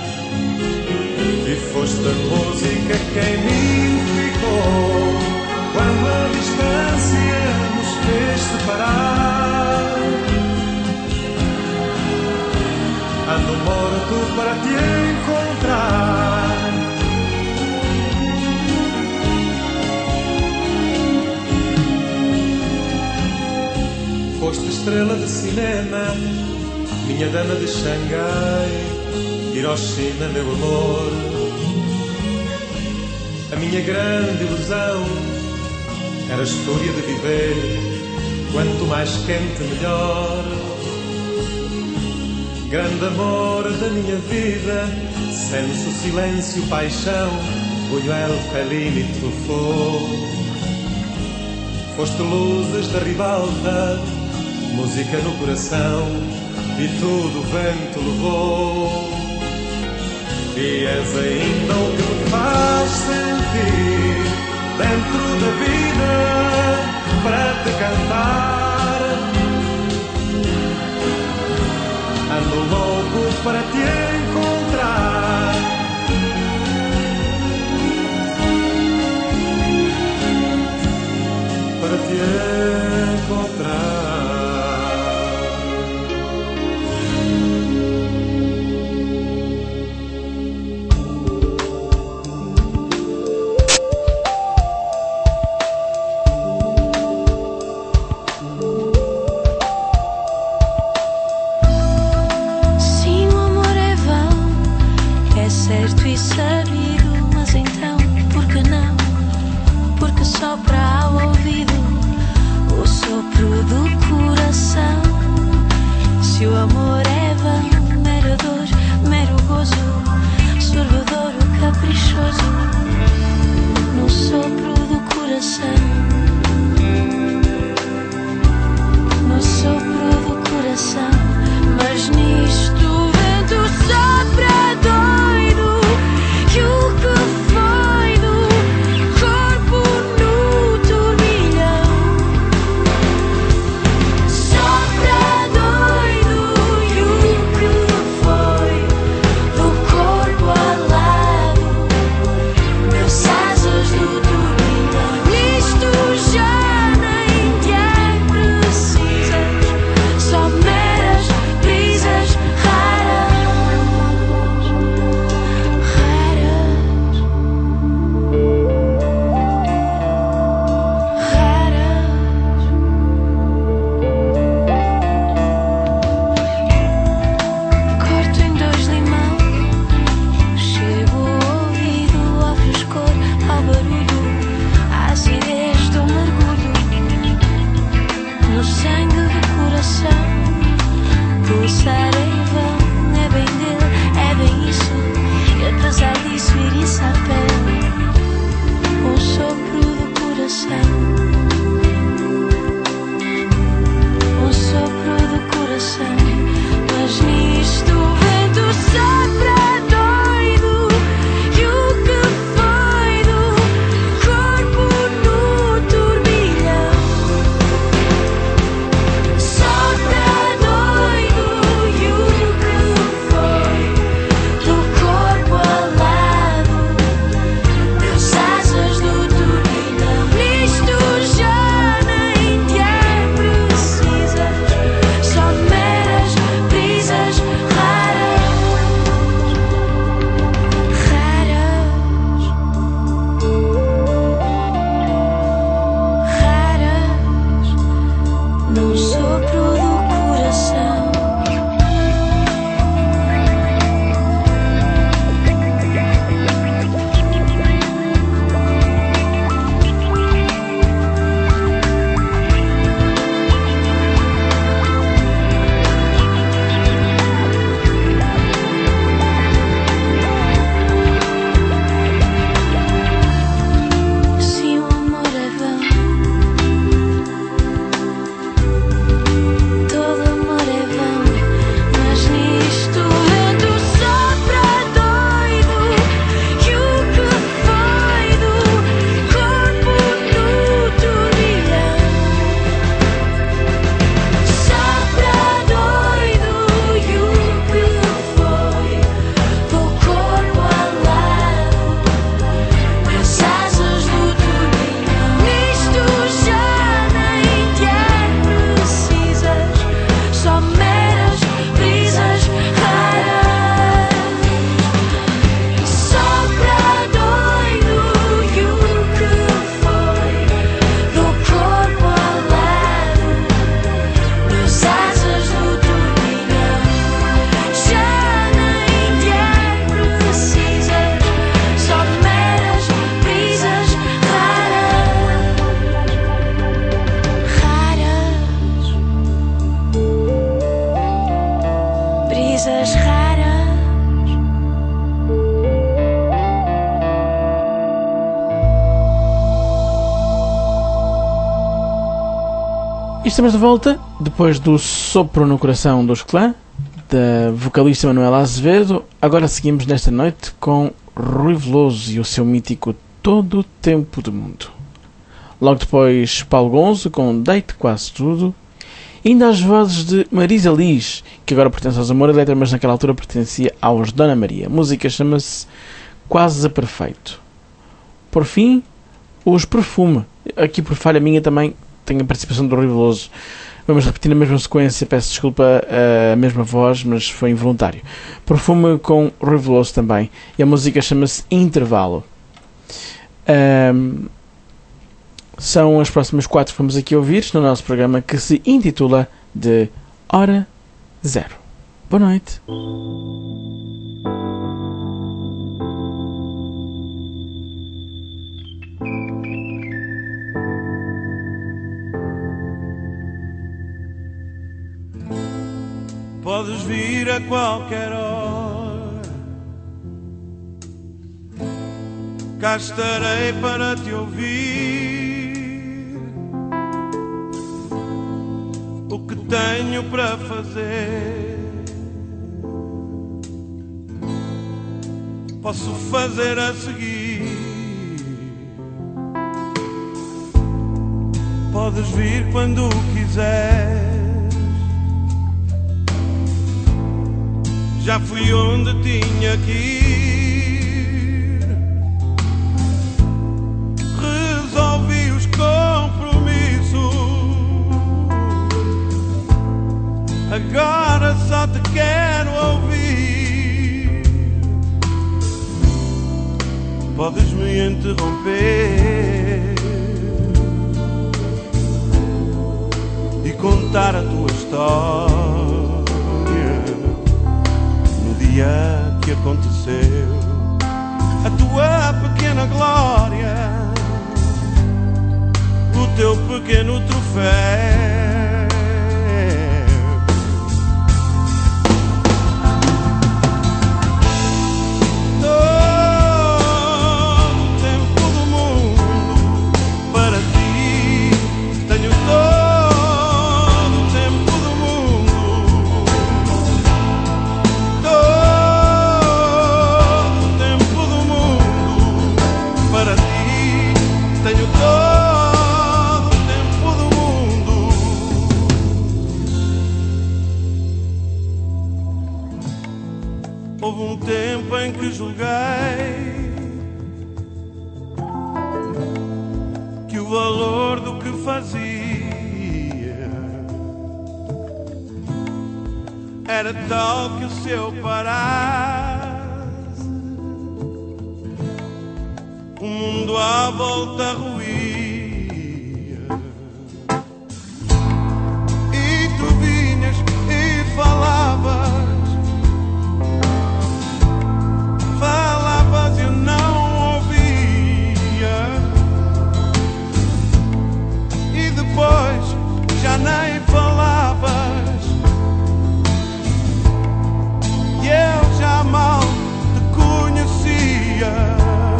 E foste a música que em mim ficou, quando a distância nos fez separar. Ando morto para te encontrar. Foste estrela de cinema, minha dama de Xangai, Hiroshima, meu amor. A minha grande ilusão era a história de viver, quanto mais quente melhor. Grande amor da minha vida, senso, silêncio, paixão, Buñuel, Fellini, Truffaut. Foste luzes da ribalta, música no coração, e tudo o vento levou. E és ainda o que me faz sentir dentro da vida para te cantar. Ando louco para te encontrar. Para te encontrar. E estamos de volta, depois do sopro no coração dos clã, da vocalista Manuela Azevedo. Agora seguimos nesta noite com Rui Veloso e o seu mítico Todo o Tempo do Mundo. Logo depois Paulo Gonzo com Deite Quase Tudo. E ainda as vozes de Marisa Liz, que agora pertence aos Amor e Letra, mas naquela altura pertencia aos Dona Maria. A música chama-se Quase a Perfeito. Por fim, os Perfume. Aqui por falha minha também tem a participação do Rui Veloso. Vamos repetir na mesma sequência, peço desculpa a mesma voz, mas foi involuntário. Perfume com Rui Veloso também. E a música chama-se Intervalo. Um, são as próximas quatro que vamos aqui ouvir no nosso programa, que se intitula de Hora Zero. Boa noite. Podes vir a qualquer hora, cá estarei para te ouvir. O que tenho para fazer, posso fazer a seguir. Podes vir quando quiseres. Já fui onde tinha que ir, resolvi os compromissos, agora só te quero ouvir. Podes me interromper e contar a tua história, dia que aconteceu, a tua pequena glória, o teu pequeno troféu. Todo o tempo do mundo para ti, tenho todo o tempo do mundo. Tenho todo o tempo do mundo. Houve um tempo em que julguei que o valor do que fazia era tal que se eu parasse, o mundo à volta ruía. E tu vinhas e falavas, falavas e eu não ouvia. E depois já nem falavas e eu já mal te conhecia.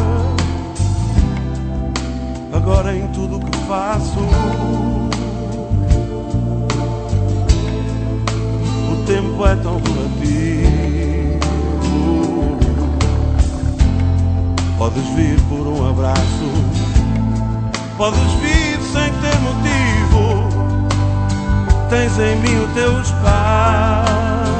Agora em tudo que faço, o tempo é tão relativo. Podes vir por um abraço, podes vir sem ter motivo. Tens em mim o teu espaço.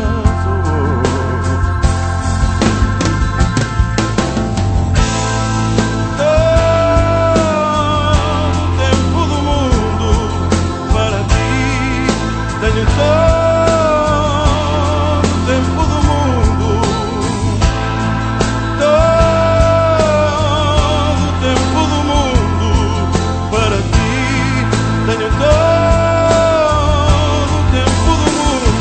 Tenho todo o tempo do mundo, todo o tempo do mundo para ti. Tenho todo o tempo do mundo.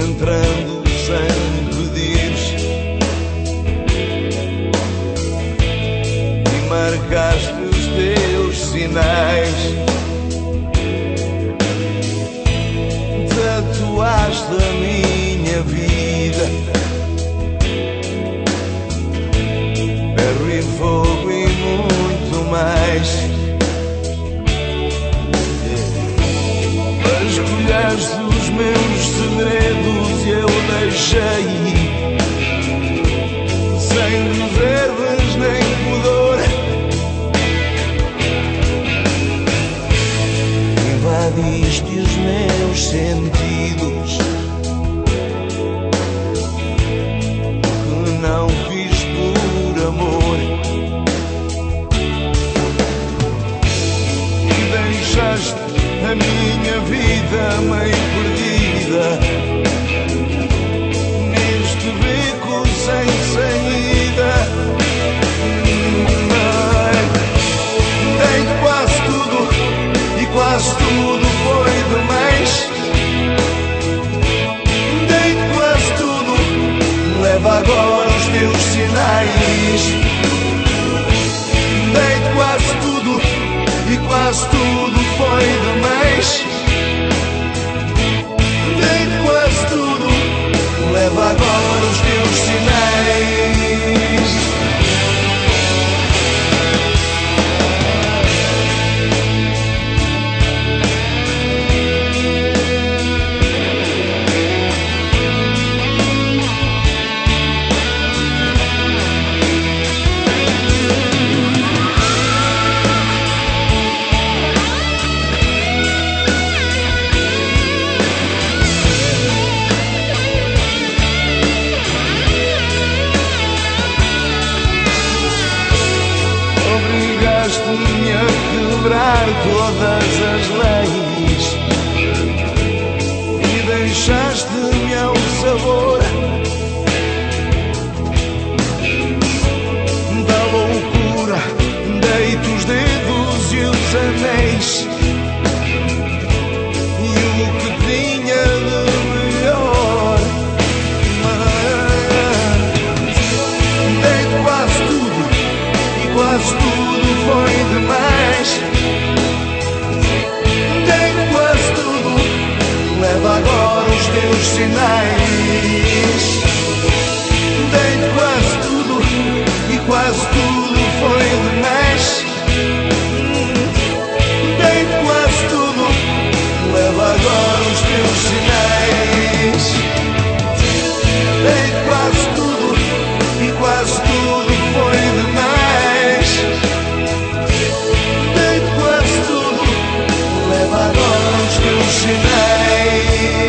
entrando sem pedires, e marcaste os teus sinais, tatuaste a minha vida, ferro e fogo e muito mais. Escolheste os meus segredos e eu deixei, sem reservas nem pudor. Invadiste os meus sentidos, que não fiz por amor, e deixaste a minha vida meio perdida neste beco sem saída. Dei quase tudo e quase tudo foi demais. Dei quase tudo, leva agora os teus sinais. Dei quase tudo e quase tudo foi demais. Dei quase tudo, leva agora os teus sinais. Obrigaste-me a quebrar todas as leis e deixaste-me ao sabor da loucura. Dei-te os dedos e os anéis e o que tinha de melhor. Dei quase tudo e quase tudo foi demais. Dei quase tudo, leva agora os teus sinais. Dei quase tudo e quase tudo foi demais. Dei quase tudo, leva agora os teus sinais. Dei quase tudo e quase tudo foi demais. Dei quase tudo, leva agora os teus sinais.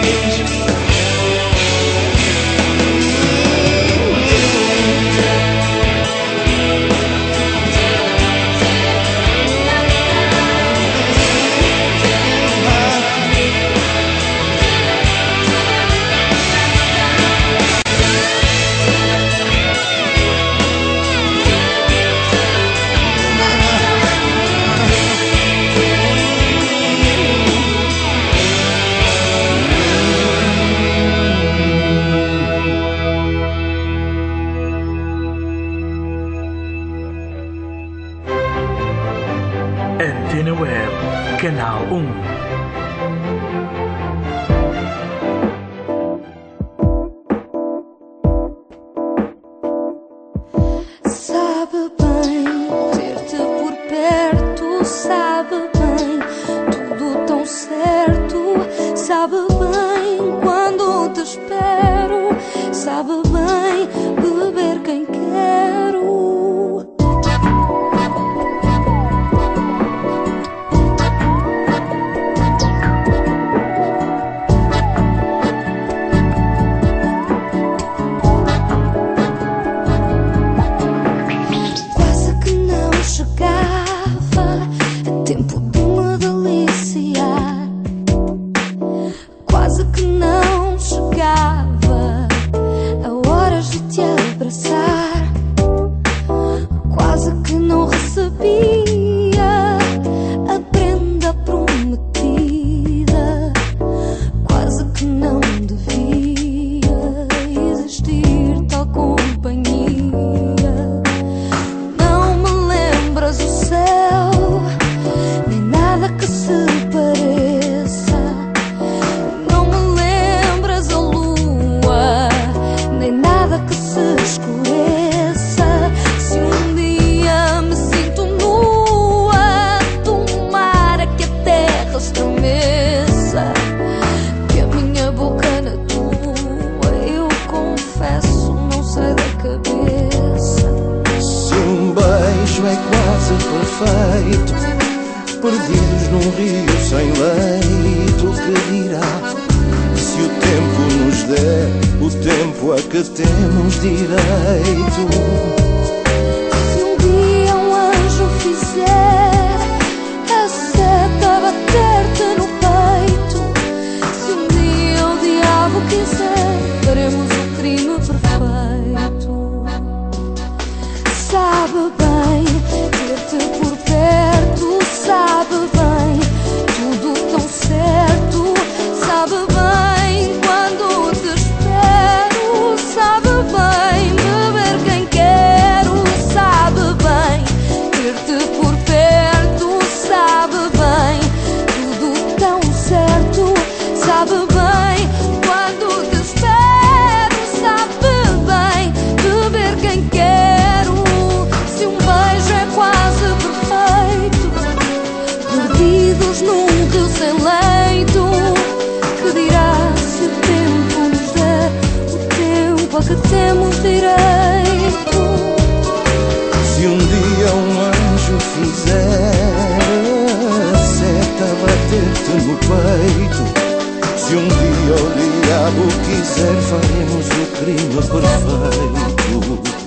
Antena Web, Canal um. Sabe bem ter-te por perto, sabe bem tudo tão certo, sabe bem quando te espero, sabe bem beber quem quero. Quase que não chegava a tempo de me deliciar, quase que não chegava a horas de te perdidos num rio sem leito. Que dirá se o tempo nos der o tempo a que temos direito? Se um dia um anjo fizer a seta bater-te no peito, se um dia o diabo quiser, faremos o crime perfeito. Sabe bem ter-te por perto, sabe bem tudo tão certo, sabe bem quando te espero, sabe bem beber quem quero, sabe bem ter-te por perto, sabe bem tudo tão certo, sabe bem quando te espero, sabe bem beber quem quero. Se um beijo é quase perfeito, perdidos num rio sem leito, que dirá se o tempo nos der o tempo a que temos direito? Se um dia um anjo fizer a seta bater-te no peito, se um dia o diabo quiser, faremos o crime perfeito.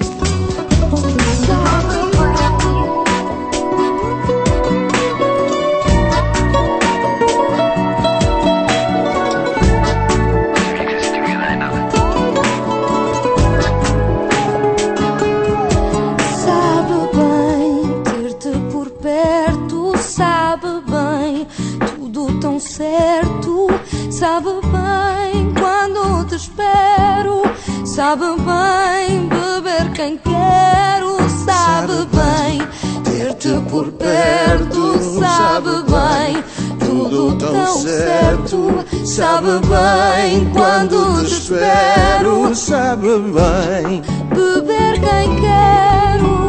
Sabe bem ter-te por perto, sabe bem tudo tão certo, sabe bem quando te espero, sabe bem beber quem quero, sabe bem ter-te por perto, sabe bem tudo tão certo, sabe bem quando te espero, sabe bem beber quem quero.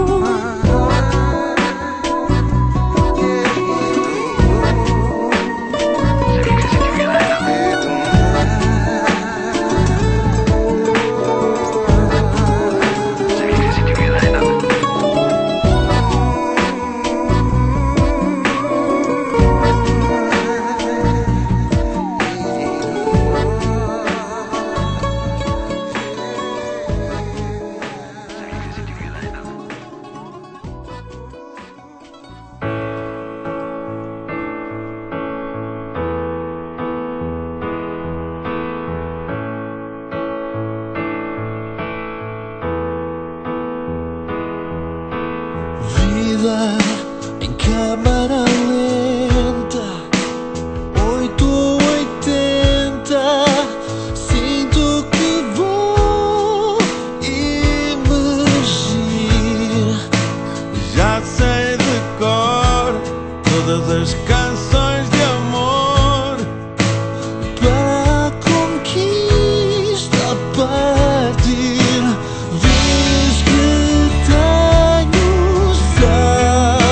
Vida em câmara lenta, oito ou oitenta. Sinto que vou emergir. Já sei de cor todas as canções de amor para a conquista partir. Vês que tenho sede.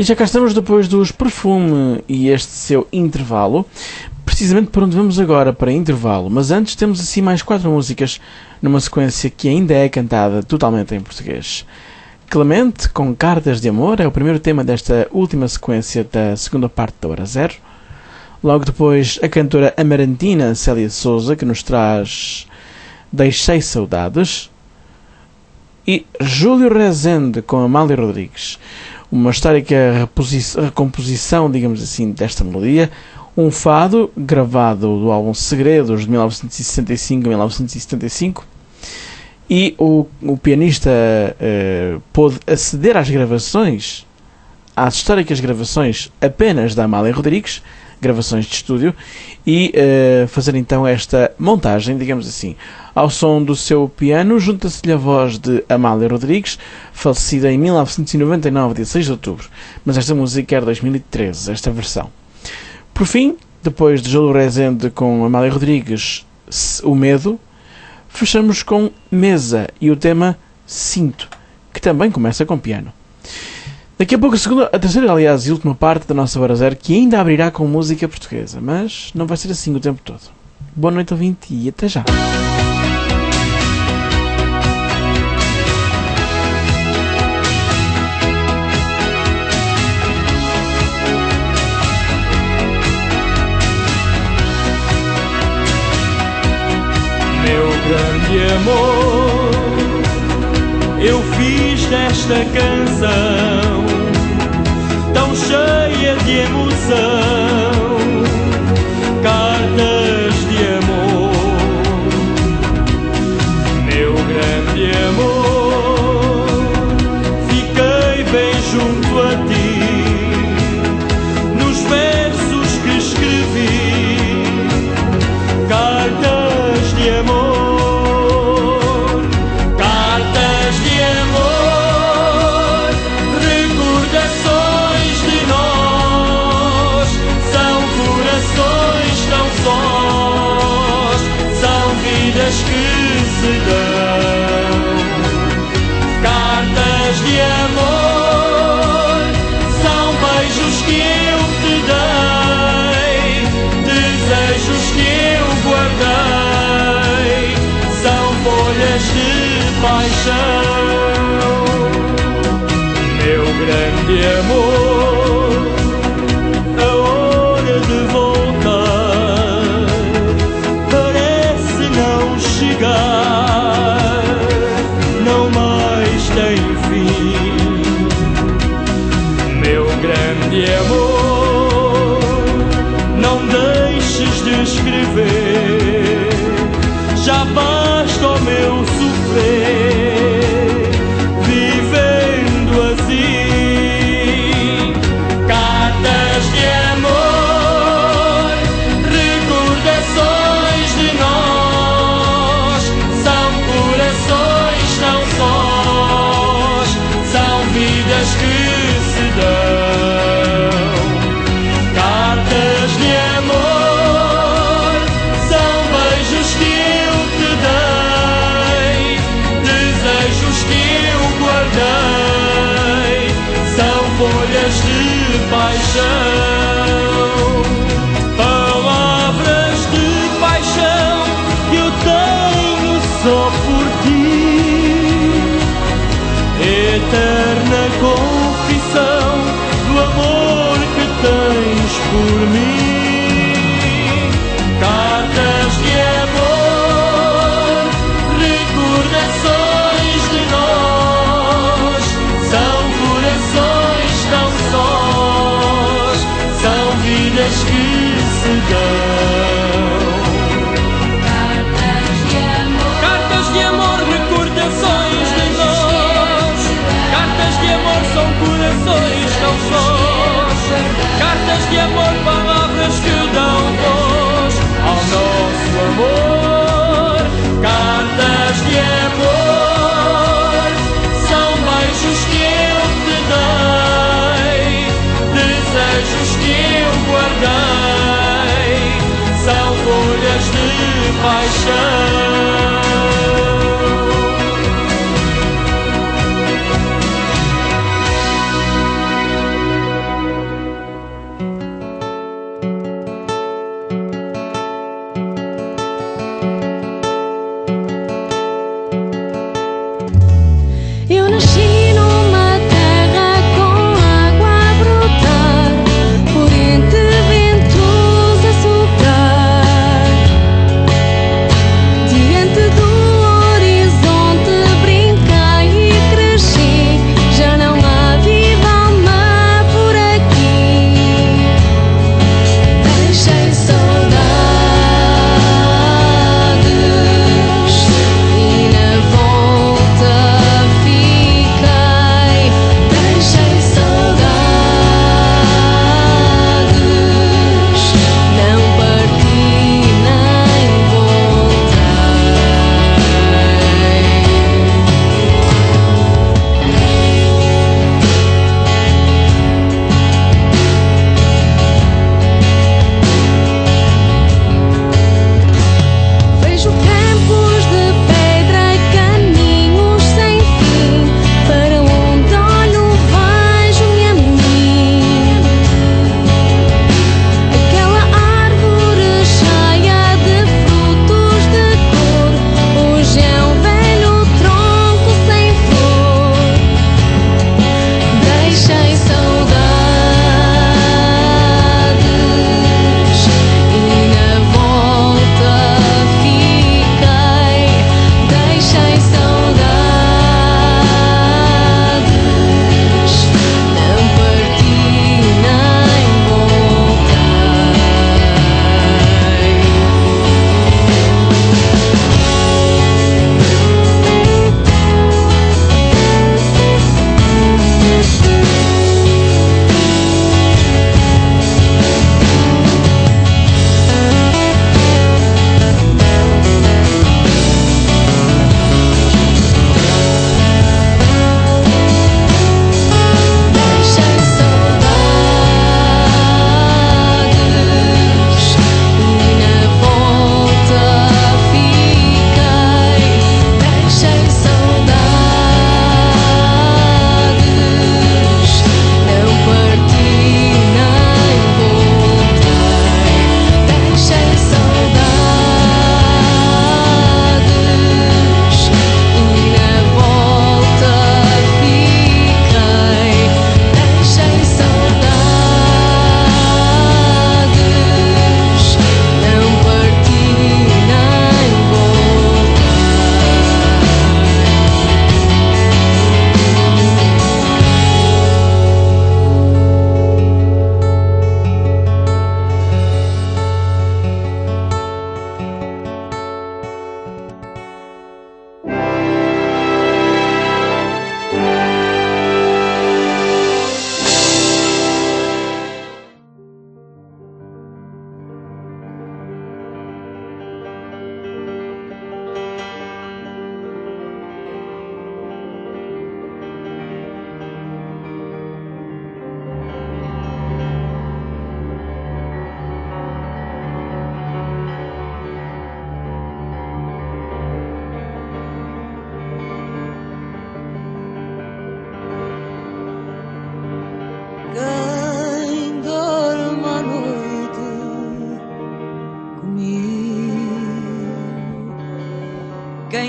já cá estamos depois dos Perfume e este seu intervalo, precisamente para onde vamos agora, para intervalo. Mas antes temos assim mais quatro músicas numa sequência que ainda é cantada totalmente em português. Clemente, com Cartas de Amor, é o primeiro tema desta última sequência da segunda parte da Hora Zero. Logo depois, a cantora amarantina Célia Souza, que nos traz Deixei Saudades. E Júlio Rezende, com Amália Rodrigues. Uma histórica recomposição, digamos assim, desta melodia. Um fado gravado do álbum Segredos de mil novecentos e sessenta e cinco a mil novecentos e setenta e cinco. E o, o pianista uh, pôde aceder às gravações, às históricas gravações apenas da Amália Rodrigues, gravações de estúdio, e uh, fazer então esta montagem, digamos assim. Ao som do seu piano, junta-se-lhe a voz de Amália Rodrigues, falecida em mil novecentos e noventa e nove, dia seis de outubro. Mas esta música é de dois mil e treze, esta versão. Por fim, depois de Júlio Rezende com Amália Rodrigues, O Medo, fechamos com Mesa e o tema Sinto, que também começa com piano. Daqui a pouco a segunda, a terceira, aliás, e última parte da nossa Hora Zero, que ainda abrirá com música portuguesa, mas não vai ser assim o tempo todo. Boa noite, ouvinte, e até já. Meu grande amor, eu fiz desta canção tão cheia de emoção, cartas de amor. Meu grande amor, fiquei bem junto a ti, nos versos que escrevi, cartas de amor. Meu grande amor, a hora de voltar parece não chegar, não mais tem fim. Meu grande amor, não deixes de escrever, já basta o meu sofrer. Palavras de paixão que eu tenho só por ti, eterna confissão do amor que tens por mim. Cartas de amor, recordações de nós, são corações tão sós, são vidas que se dão. Cartas de amor, cartas de amor, recordações de nós. Cartas de amor são corações tão sós. Cartas de amor, palavras que dão voz ao nosso amor. Cartas de amor, são beijos que eu te dei, desejos que eu guardei, são folhas de paixão.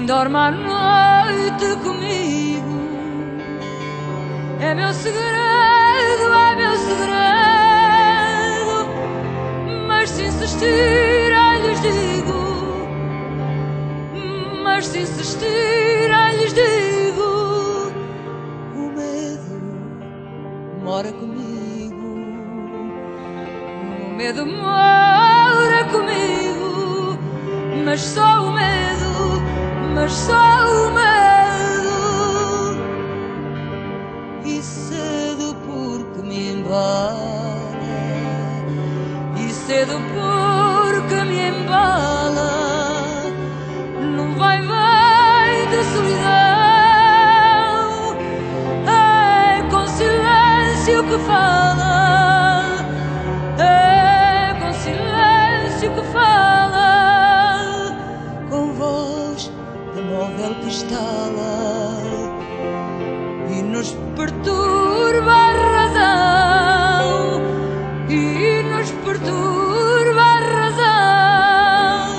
Quem dorme à noite comigo é meu segredo, é meu segredo. Mas se insistirem lhes digo, mas se insistirem lhes digo, o medo mora comigo, o medo mora comigo, mas só o medo, mas só o medo. E cedo porque me embala, e cedo porque me embala, num vai-vai de solidão. É com silêncio que fala, é com silêncio que fala, com voz de móvel que estala e nos perturba a razão, e nos perturba a razão.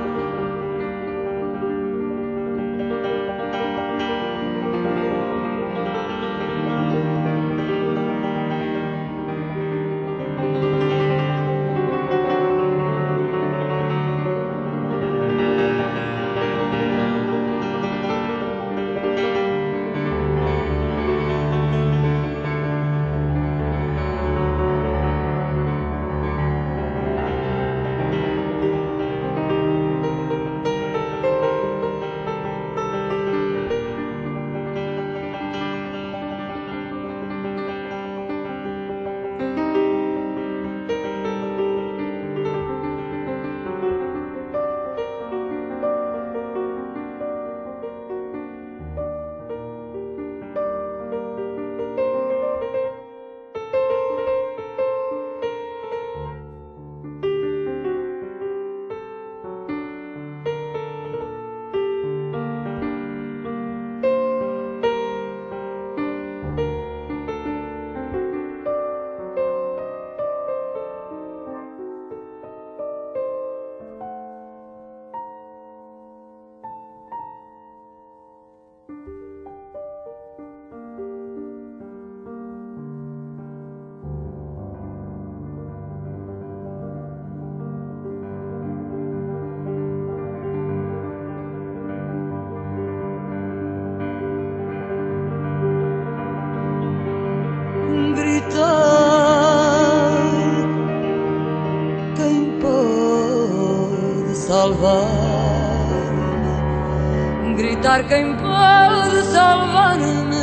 Gritar quem pode salvar-me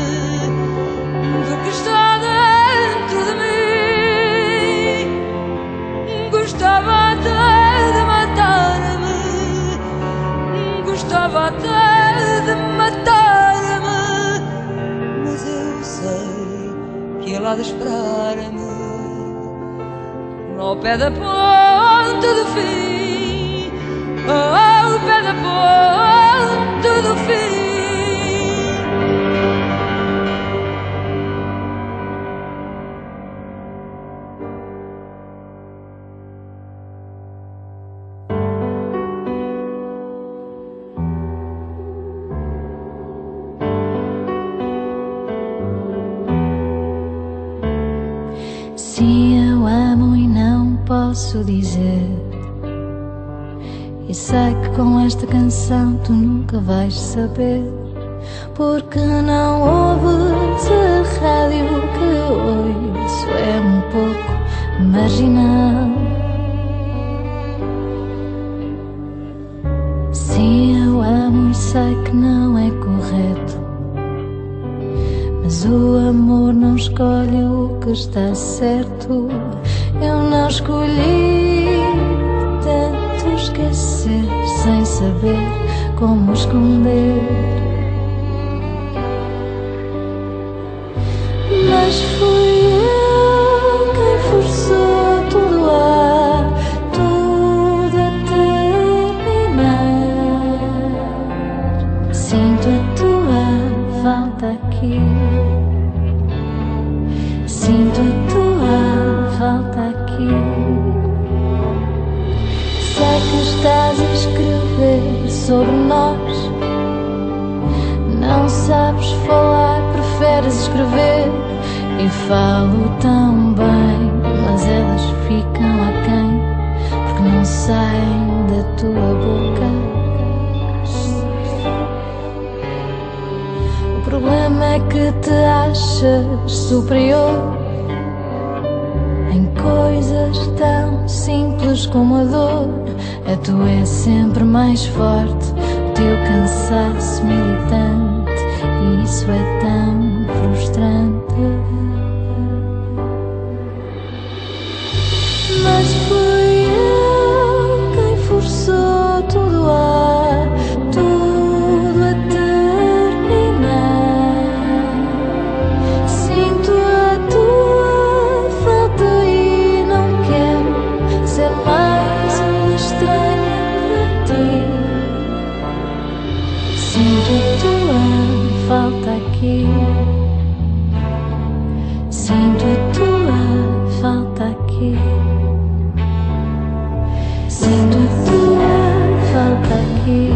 do que está dentro de mim. Gostava até de matar-me, gostava até de matar-me, mas eu sei que ele há de esperar-me ao pé da ponte do fim, ao pé da ponte do fim. Se eu amo e não posso dizer, e sei que com esta canção tu nunca vais saber, porque não ouves a rádio que eu ouço, é um pouco marginal. Se eu amo e sei que não é correto, mas o amor não escolhe o que está certo. Eu não escolhi tanto esquecer sem saber como esconder, mas fui eu quem forçou tudo a tudo a terminar. Sinto a tua falta aqui, sinto a tua falta aqui. Sei que estás a escrever sobre nós. Não sabes falar, preferes escrever. E falo tão bem, mas elas ficam aquém, porque não saem da tua boca. O problema é que te achas superior em coisas tão simples como a dor. A tua é sempre mais forte, o teu cansaço militante, e isso é tão frustrante. Mas fui eu quem forçou tudo a, tudo a terminar. Sinto a tua falta e não quero ser mais uma estranha para ti. Sinto a tua falta aqui. Sinto a tua falta aqui. Sinto a tua falta aqui.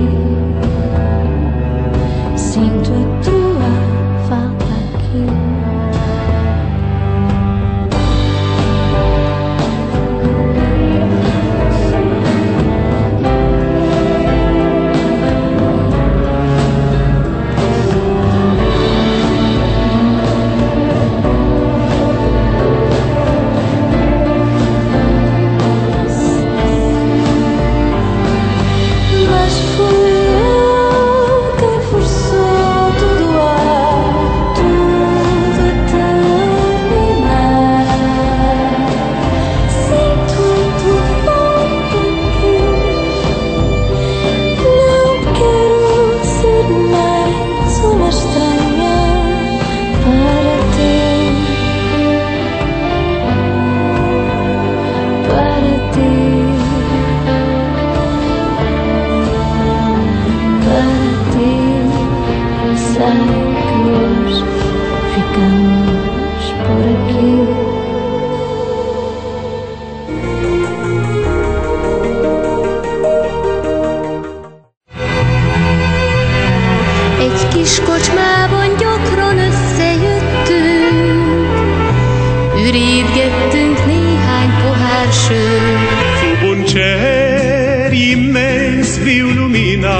Sinto a tua falta aqui. Egy kis kocsmában gyakran összejöttünk, ürítgettünk néhány pohár sört. Sub un cer immens viu lumina,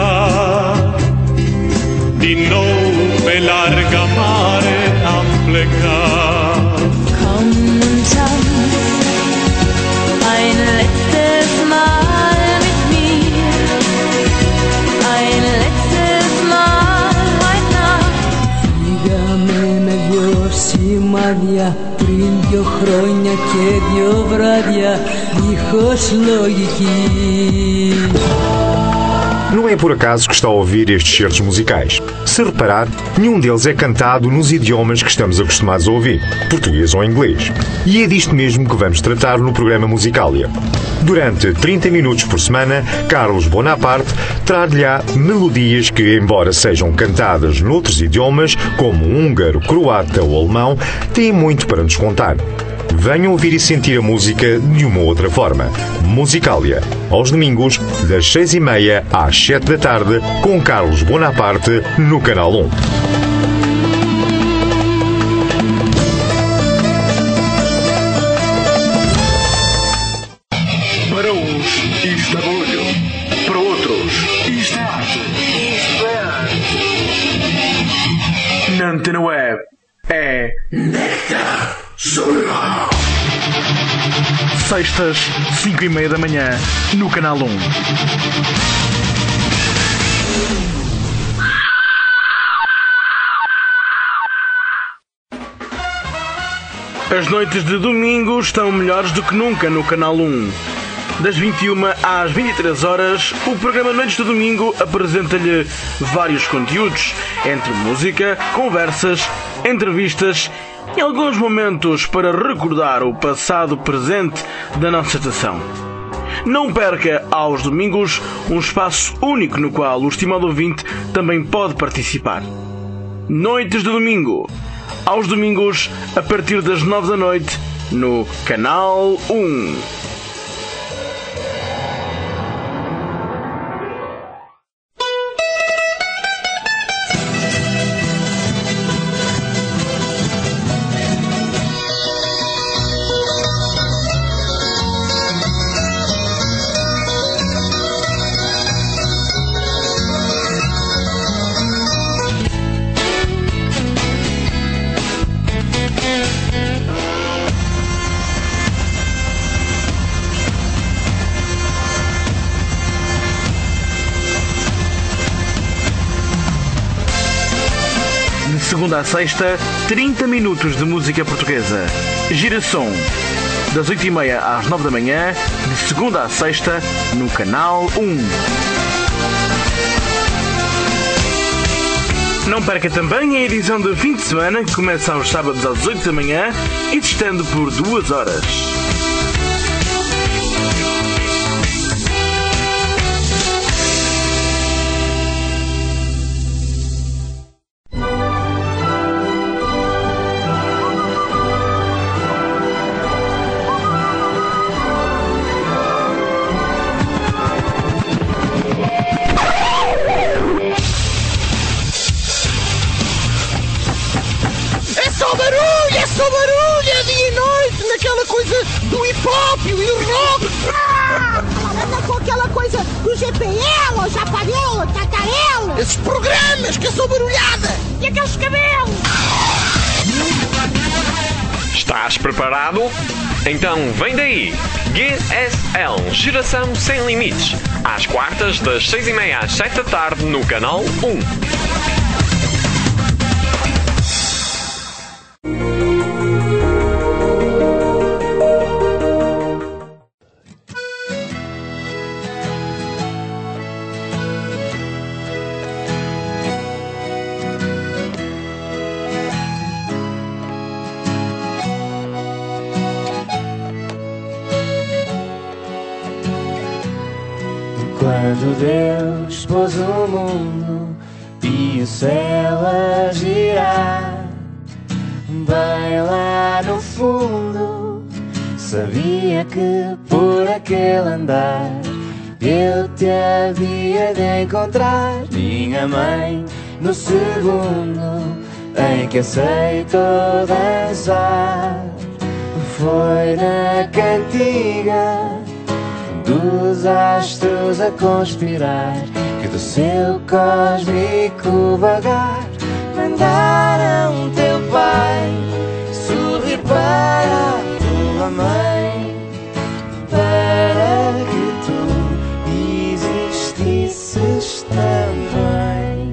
din nou pe larga mare am plecat. Komm und tanz ein letztes Mal mit mir, ein letztes Mal heute Nacht. Φύγαμε με δυο σημάδια πριν δυο χρόνια και δυο βράδια δίχως λογική. Não é por acaso que está a ouvir estes certos musicais. Se reparar, nenhum deles é cantado nos idiomas que estamos acostumados a ouvir, português ou inglês. E é disto mesmo que vamos tratar no programa Musicalia. Durante trinta minutos por semana, Carlos Bonaparte trará-lhe-á melodias que, embora sejam cantadas noutros idiomas, como húngaro, croata ou alemão, têm muito para nos contar. Venham ouvir e sentir a música de uma outra forma. Musicalia, aos domingos, das seis e meia às sete da tarde, com Carlos Bonaparte, no Canal um. Para uns, isto é barulho. Para outros, isto é arte. Isto é arte. Na Antena Web é Nectar Solar. Sextas, cinco e meia da manhã, no Canal um. As noites de domingo estão melhores do que nunca no Canal um. Das vinte e uma às vinte e três horas, o programa Noites de Domingo apresenta-lhe vários conteúdos, entre música, conversas, entrevistas e alguns momentos para recordar o passado presente da nossa estação. Não perca aos domingos um espaço único no qual o estimado ouvinte também pode participar. Noites de Domingo, aos domingos a partir das nove da noite, no Canal um. segunda à sexta, trinta minutos de música portuguesa. Giração, das oito e meia às nove da manhã, de segunda à sexta, no Canal um. Não perca também a edição do fim de semana, que começa aos sábados às oito da manhã e se estende por duas horas. Anda com aquela coisa do G P L, ou Japarel, ou Tatarel. Esses programas que eu sou barulhada. E aqueles cabelos. Estás preparado? Então vem daí! G S L, Geração Sem Limites. Às quartas, das seis e meia às sete da tarde, no Canal um. Quando Deus pôs o mundo e o céu a girar, bem lá no fundo, sabia que por aquele andar eu te havia de encontrar, minha mãe, no segundo em que aceitou dançar. Foi na cantiga dos astros a conspirar, que do seu cósmico vagar mandaram teu pai sorrir para a tua mãe, para que tu existisses também.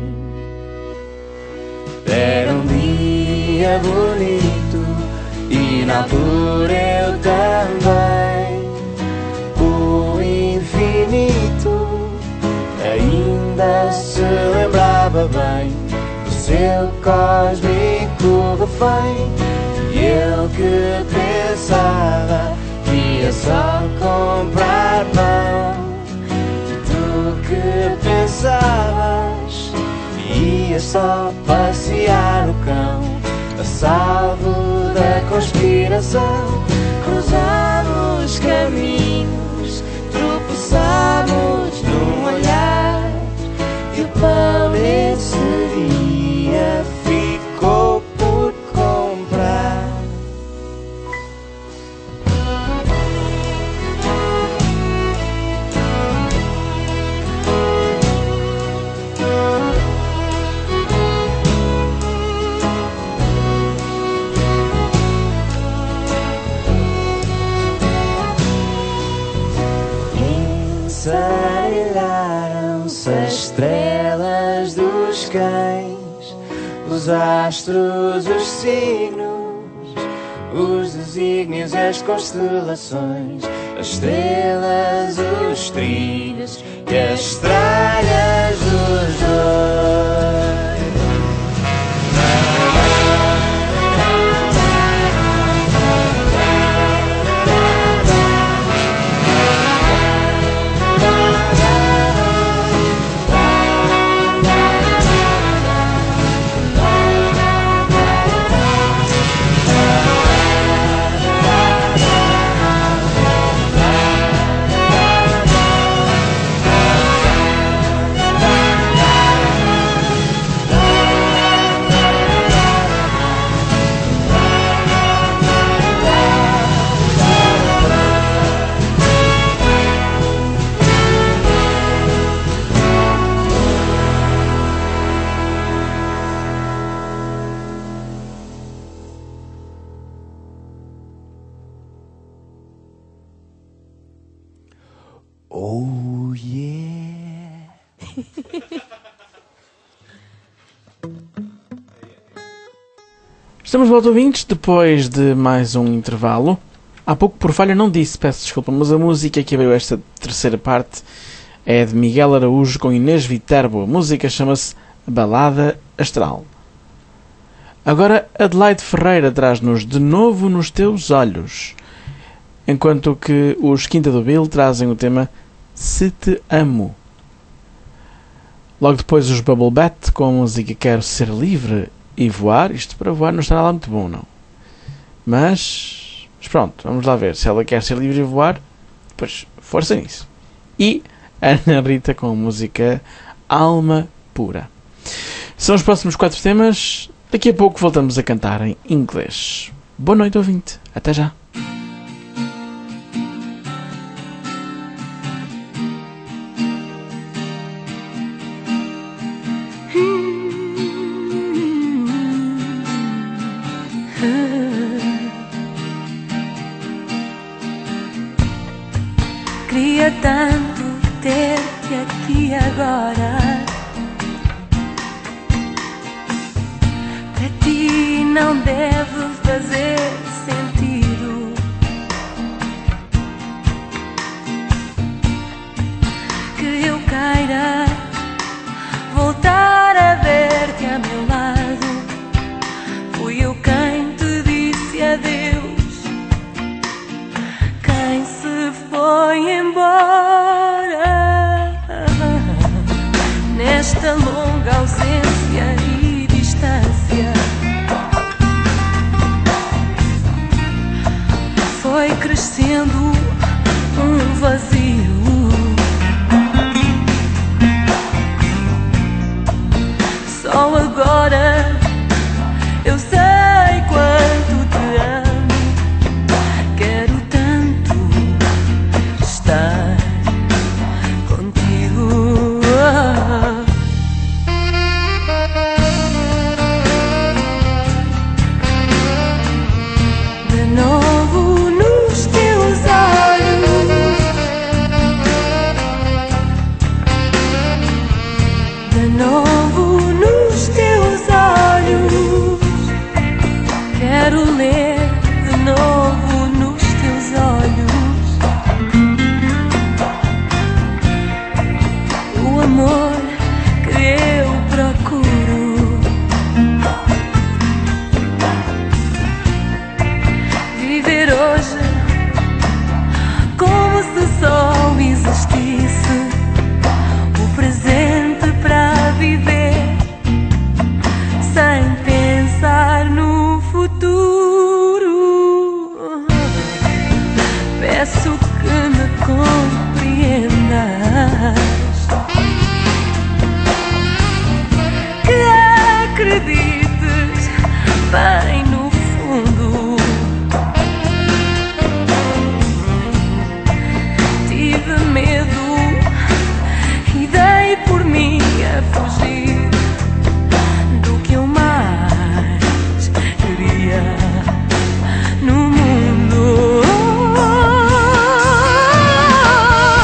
Era um dia bonito e na altura eu também. O infinito ainda se lembrava bem do seu cósmico refém, e eu que pensava que ia só comprar pão, e tu que pensavas que ia só passear o cão, a salvo da conspiração. Cruzamos caminhos, tropeçamos num olhar, e o pão nesse dia ficou por comprar. Ensaiaram-se as estrelas dos cães, os astros, os signos, os desígnios e as constelações, as estrelas, os trilhos e as tralhas dos dois. Oh yeah. Estamos de volta, ouvintes, depois de mais um intervalo. Há pouco, por falha, não disse, peço desculpa, mas a música que veio esta terceira parte é de Miguel Araújo com Inês Viterbo. A música chama-se Balada Astral. Agora, Adelaide Ferreira traz-nos De Novo nos Teus Olhos, enquanto que os Quinta do Bill trazem o tema Se Te Amo. Logo depois os Bubble Bat com a música Quero Ser Livre e Voar. Isto para voar não está nada muito bom, não. Mas, mas pronto, vamos lá ver. Se ela quer ser livre e voar, pois força nisso. E Ana Rita com a música Alma Pura. São os próximos quatro temas. Daqui a pouco voltamos a cantar em inglês. Boa noite, ouvinte. Até já. Queria tanto ter-te aqui agora. Para ti não deve fazer sentido que eu queira voltar a ver-te a meu lado. Fui eu quem te disse adeus, quem se foi embora nesta longa ausência e distância. Foi crescendo um vazio. Só agora eu sei quanto te amo. Quero tanto estar contigo. De novo nos teus olhos, de novo nos teus olhos. Quero ler de novo nos teus olhos o amor que eu procuro. Viver hoje como se só existisse o presente para viver, sem pensar no futuro. Peço que me compreendas, que acredites bem no fundo. Tive medo e dei por mim a fugir do que eu mais queria no mundo.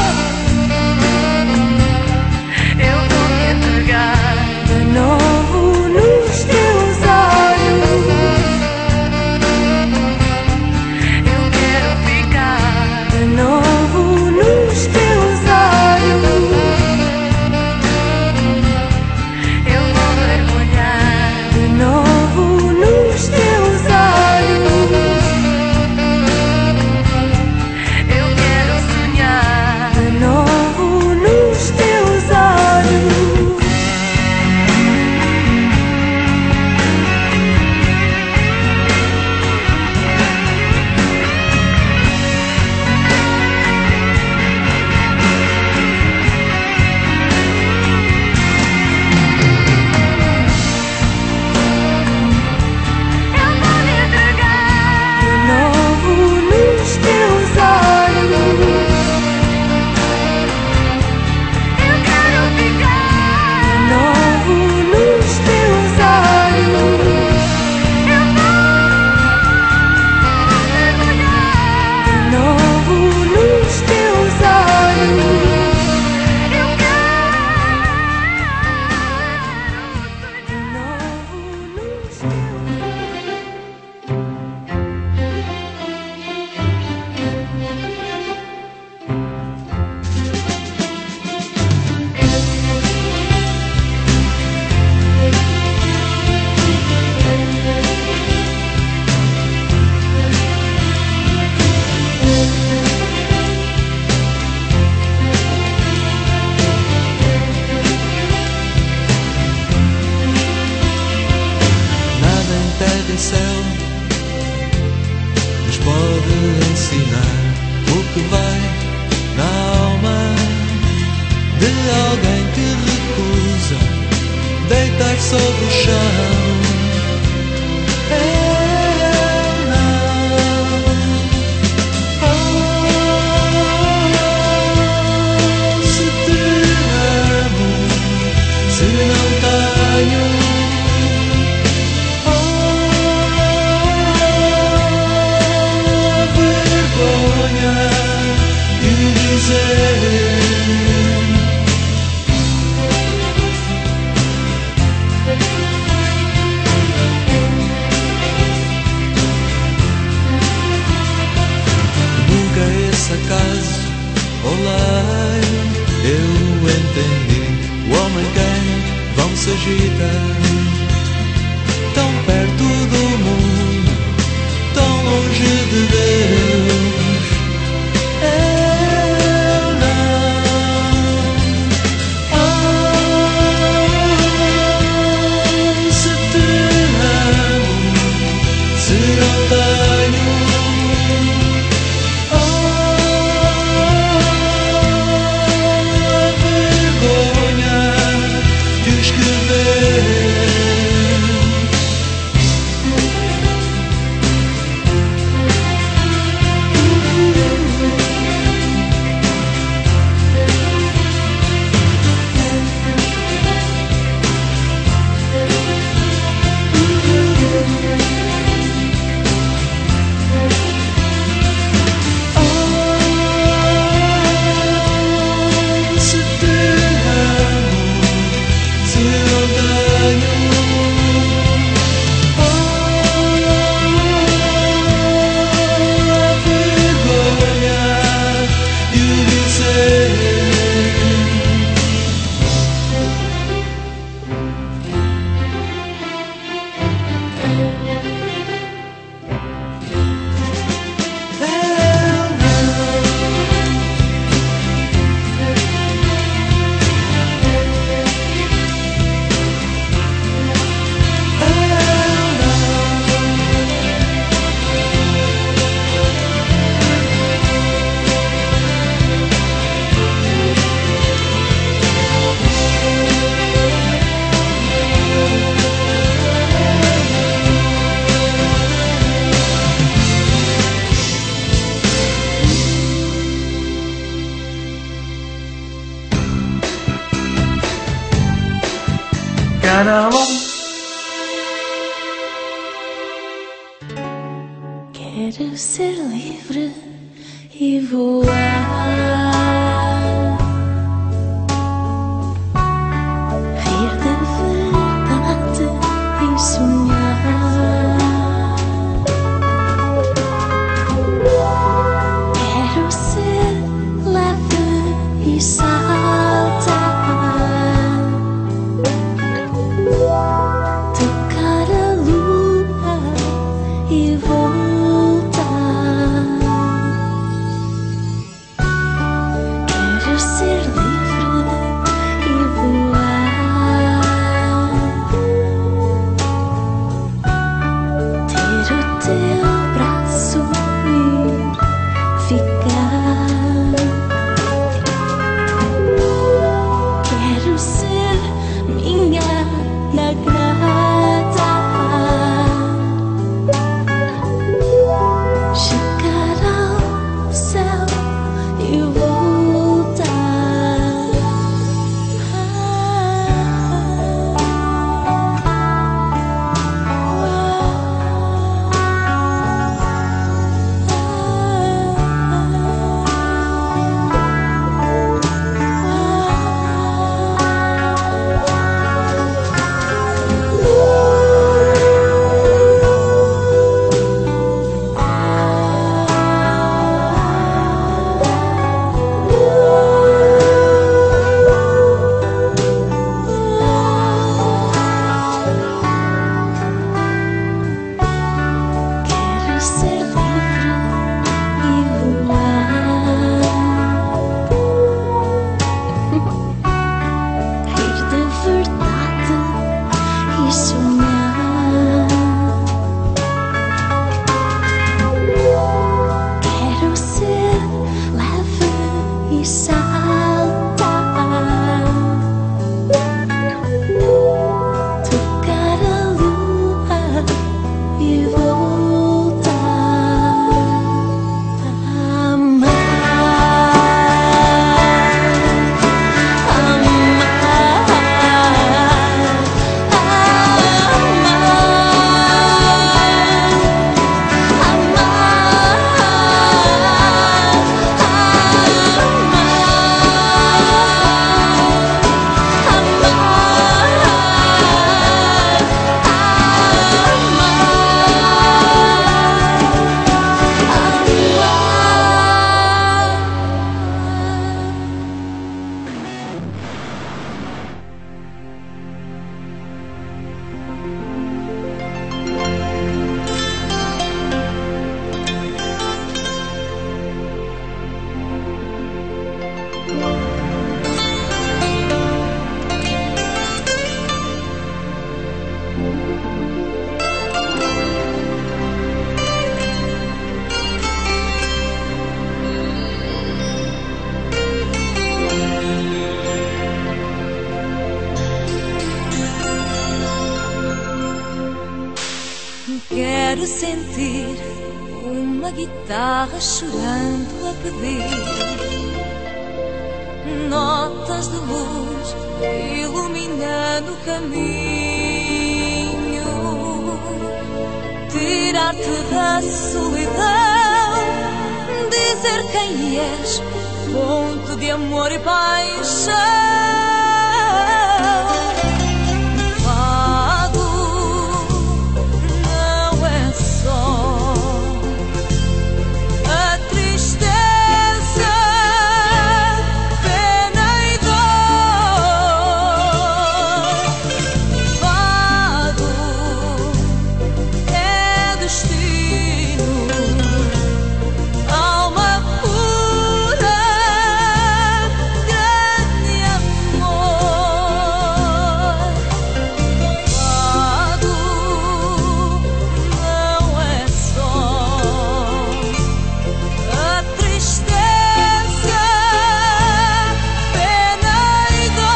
e o dizer. Nunca esse acaso olhei, eu entendi. O homem quem vão se agitar, tão perto do mundo, tão longe de Deus. Eu não, oh, se te amo, se não tenho, Quero ser livre e voar, rir de verdade e sonhar. Quero ser leve e saltar, tocar a lua e voltar. quero sentir uma guitarra chorando a pedir notas de luz iluminando o caminho, tirar-te da solidão, dizer quem és, fonte de amor e paixão. Fado não é só a tristeza, pena e dor. Fado é destino, alma pura, grande amor. Fado não é só a tristeza, pena e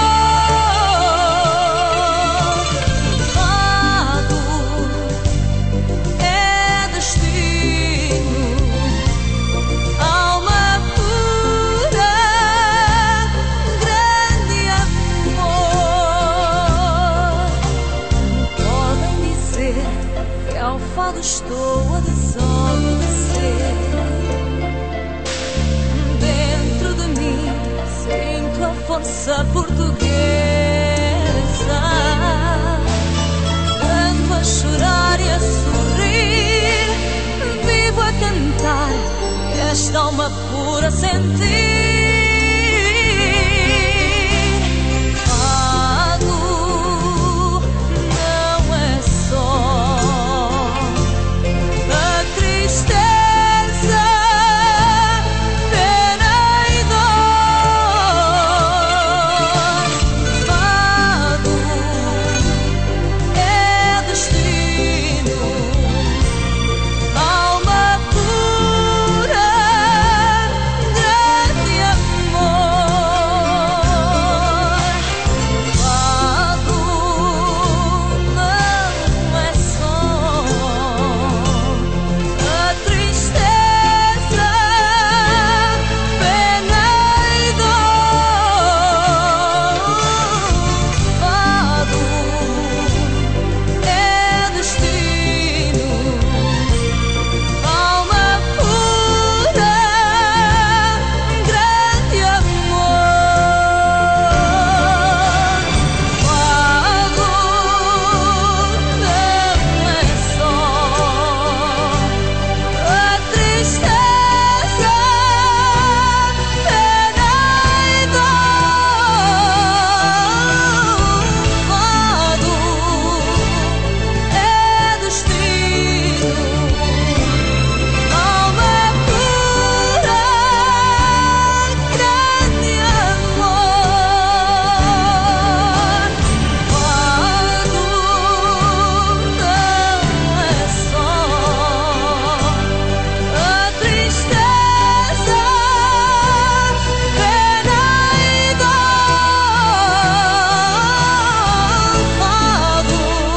dor. Fado é destino, alma pura, grande amor. Podem dizer que ao fado estou a desobedecer. Dentro de mim sinto a força portuguesa, ando a chorar e a sorrir, vivo a cantar esta alma pura sentir. Fado não é só a tristeza, pena e dor. Fado é destino, alma pura, grande amor. Fado não é só a tristeza, pena e dor. Fado é destino, alma pura, grande amor. Fado não é só a tristeza, pena e dor. Fado é destino, alma pura, grande amor. Fado não é só a tristeza, pena e dor. Fado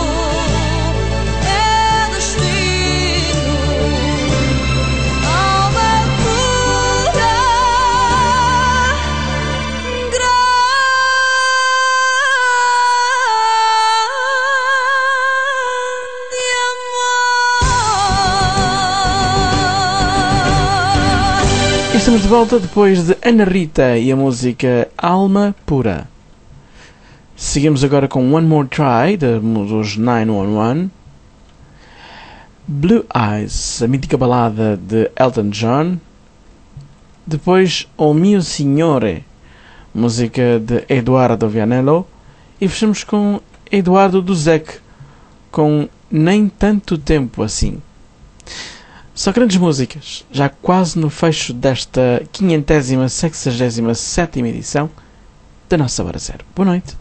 é destino, alma pura, grande amor. Estamos de volta depois de Ana Rita e a música Alma Pura. Seguimos agora com One More Try, de- dos nove um um. Blue Eyes, a mítica balada de Elton John. Depois O Mio Signore, música de Eduardo Vianello. E fechamos com Eduardo Duzek, com Nem Tanto Tempo Assim. Só grandes músicas, já quase no fecho desta quinhentésima, sexagésima sétima edição da nossa Hora Zero. Boa noite.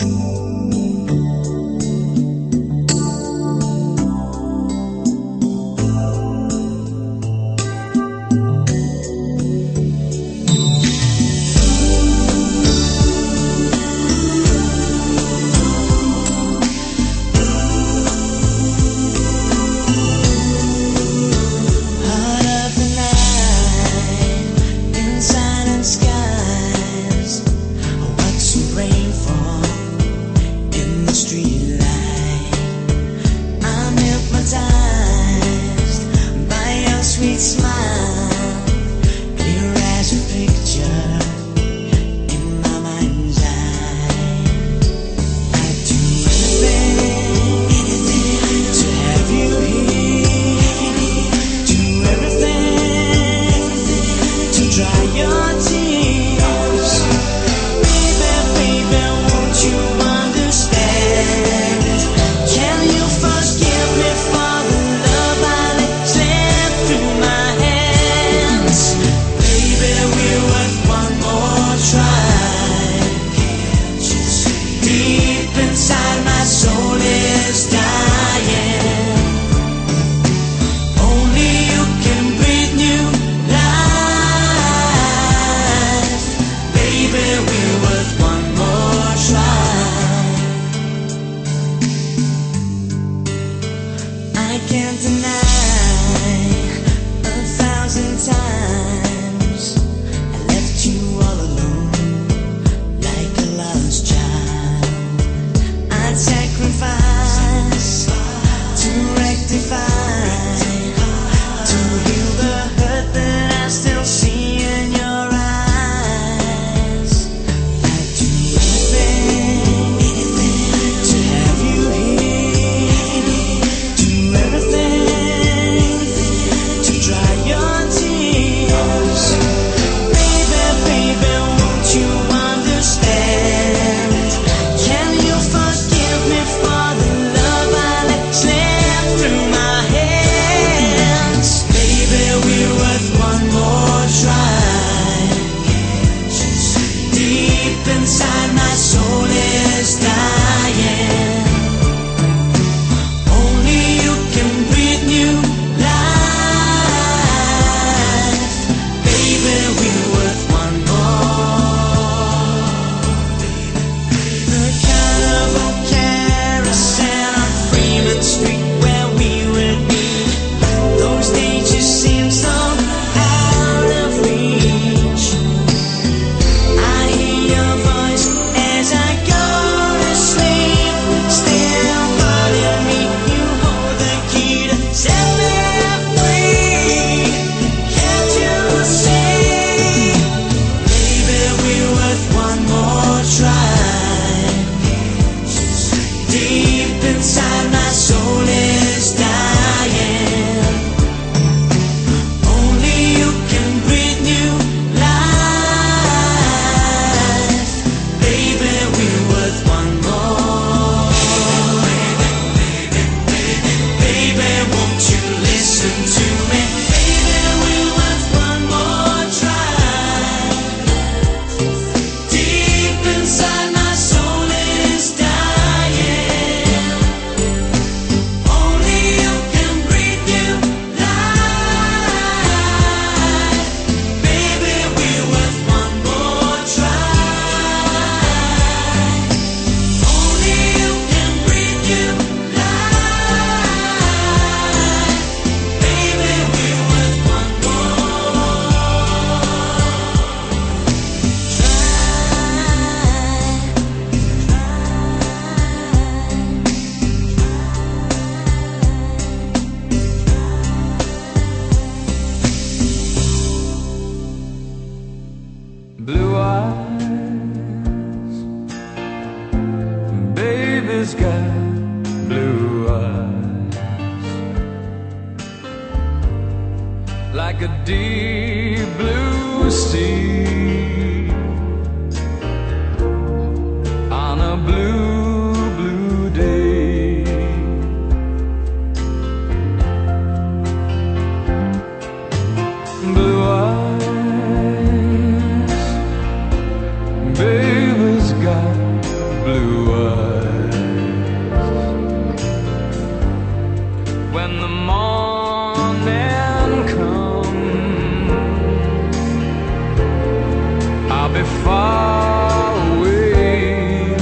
blue eyes. Baby's got blue eyes, like a deep blue sea on a blue, blue day. Blue eyes, baby's got blue eyes. When the morning comes, I'll be far away,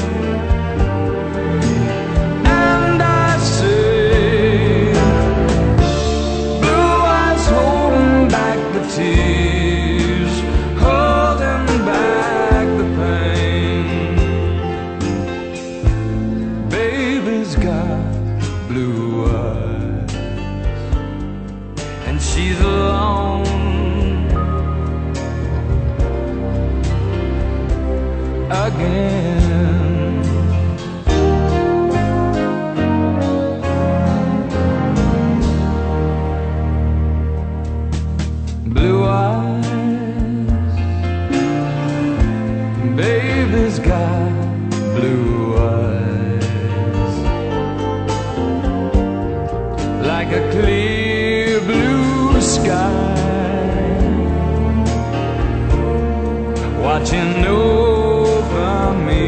and I say, blue eyes holding back the tears, holding back the pain. Baby's got blue eyes, and she's alone again. Blue eyes, baby's got blue eyes, like a clear blue sky, watching over me.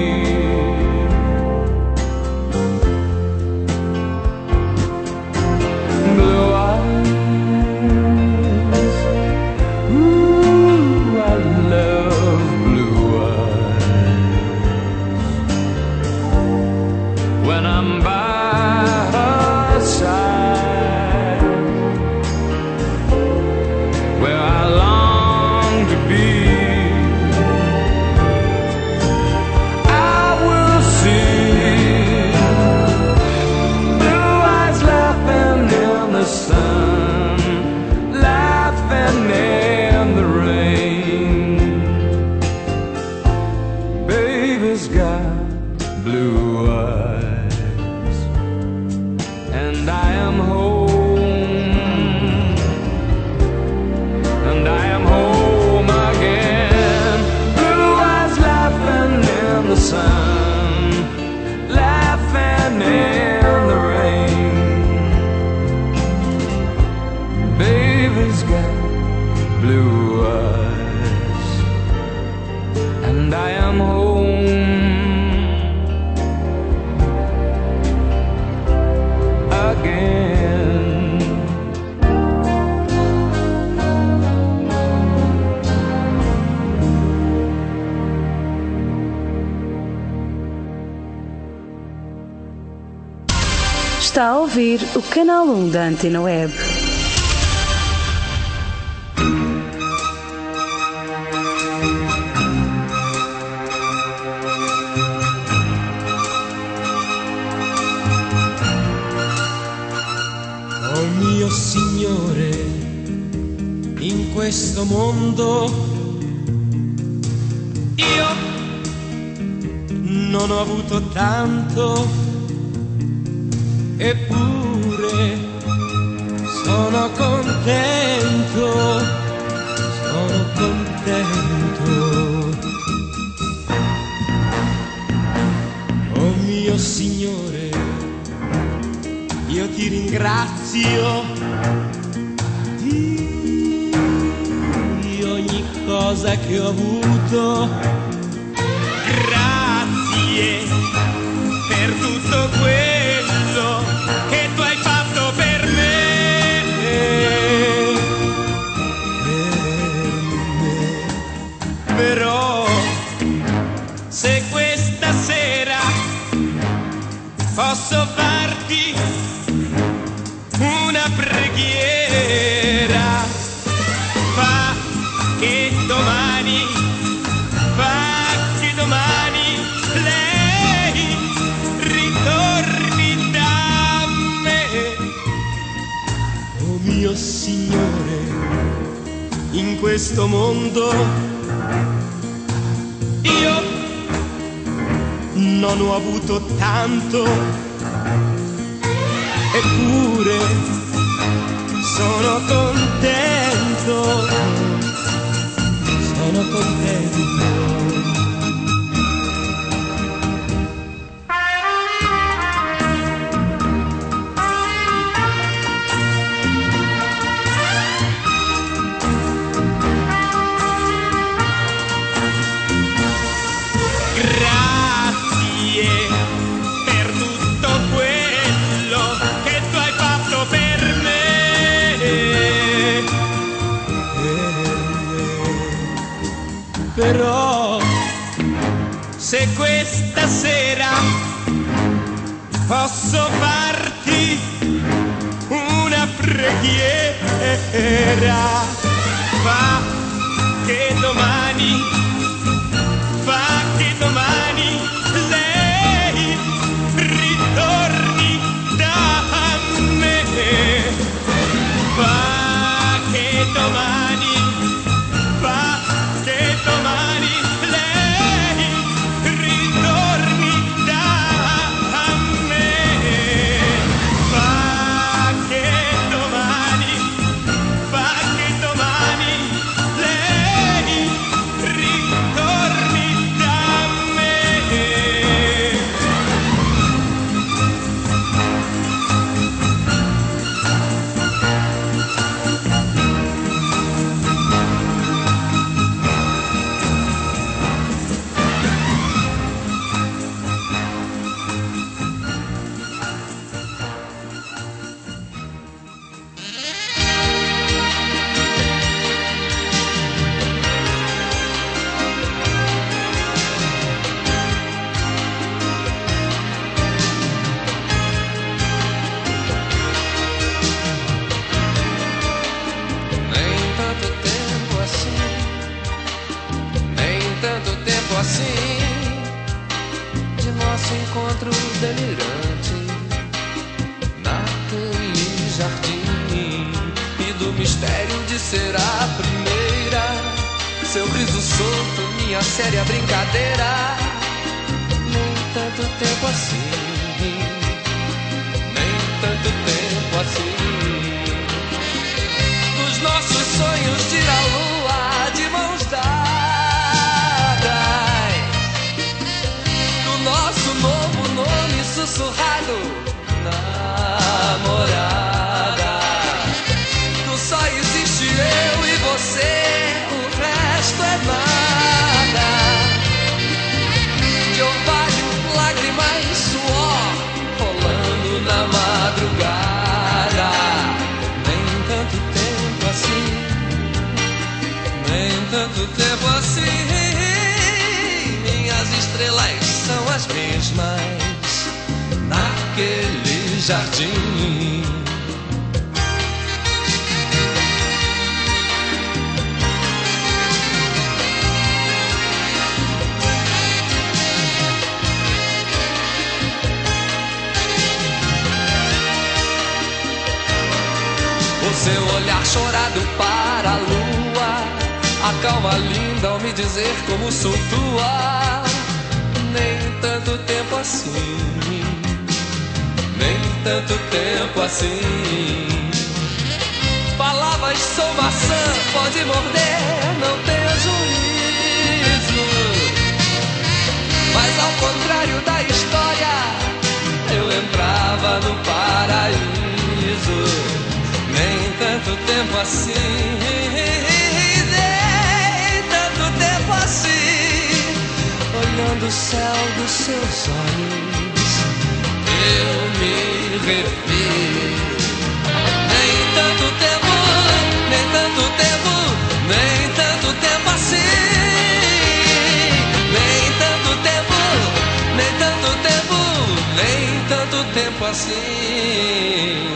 Blue eyes, ooh, I love blue eyes. When I'm by her side, where I long to be, I will see blue eyes laughing in the sun, laughing in the rain. Baby's got blue eyes, and I am home, and I am home again. Blue eyes laughing in the sun, laughing in the rain. Baby's got blue eyes, and I am home again. Está a ouvir o canal um da Antena Web. Oh mio Signore, in questo mondo io non ho avuto tanto, eppure sono contento, sono contento. Oh mio Signore, io ti ringrazio di ogni cosa che ho avuto. Grazie per tutto quello che tu hai fatto per me. Per me. Però se questa sera posso farti una preghiera, fa che domani, fa che domani lei ritorni da me. Oh mio Signore, in questo mondo non ho avuto tanto, eppure sono contento, sono contento. Grazie per tutto quello che tu hai fatto per me. Però se questa sera posso farti una preghiera, fa che domani, fa che domani lei ritorni da me, fa che domani, fa che domani lei ritorni da me, fa che domani, fa che domani lei ritorni da me. Nem tanto tempo assim, nem tanto tempo assim, de nosso encontro delirante naquele jardim, e do mistério de ser a primeira, seu riso solto, minha séria brincadeira. Nem tanto tempo assim, nem tanto tempo assim, dos nossos sonhos de ir à lua de mãos dadas, do nosso novo nome sussurrado, namorada, do só existe eu e você, o resto é nada, de orvalho, lágrimas, suor rolando na madrugada. Nem tanto tempo assim, nem tanto tempo assim, minhas estrelas são as mesmas naquele jardim. O seu olhar chorado para a lua acalma linda ao me dizer como sou tua. Nem tanto tempo assim, nem tanto tempo assim. Palavras sou maçã, pode morder, não tenha juízo. Mas ao contrário da história, eu entrava no paraíso. Nem tanto tempo assim, nem tanto tempo assim, olhando o céu dos seus olhos, eu me revi. Nem tanto tempo, nem tanto tempo, nem tanto tempo assim, nem tanto tempo, nem tanto tempo, nem tanto tempo assim.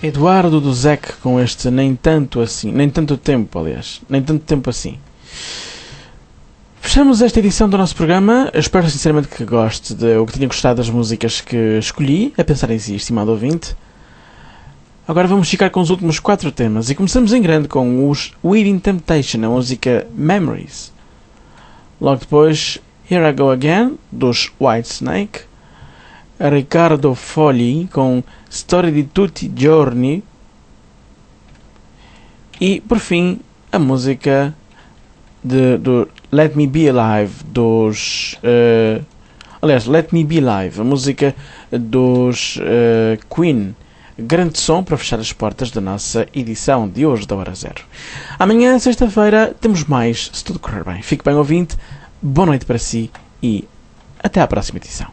Eduardo do Zec com este Nem Tanto Assim, nem tanto tempo, aliás, nem tanto tempo assim. Fechamos esta edição do nosso programa. Eu espero sinceramente que goste de, ou que tenha gostado das músicas que escolhi, a pensar em si, estimado ouvinte. Agora vamos ficar com os últimos quatro temas e começamos em grande com os Within Temptation, a música Memories. Logo depois, Here I Go Again, dos Whitesnake. Riccardo Fogli com Storia di tutti i giorni. E por fim, a música de, do Let Me Be Alive dos uh, aliás, Let Me Be Alive, a música dos uh, Queen. Grande som para fechar as portas da nossa edição de hoje da Hora Zero. Amanhã, sexta-feira, temos mais, se tudo correr bem. Fique bem, ouvinte, boa noite para si e até à próxima edição.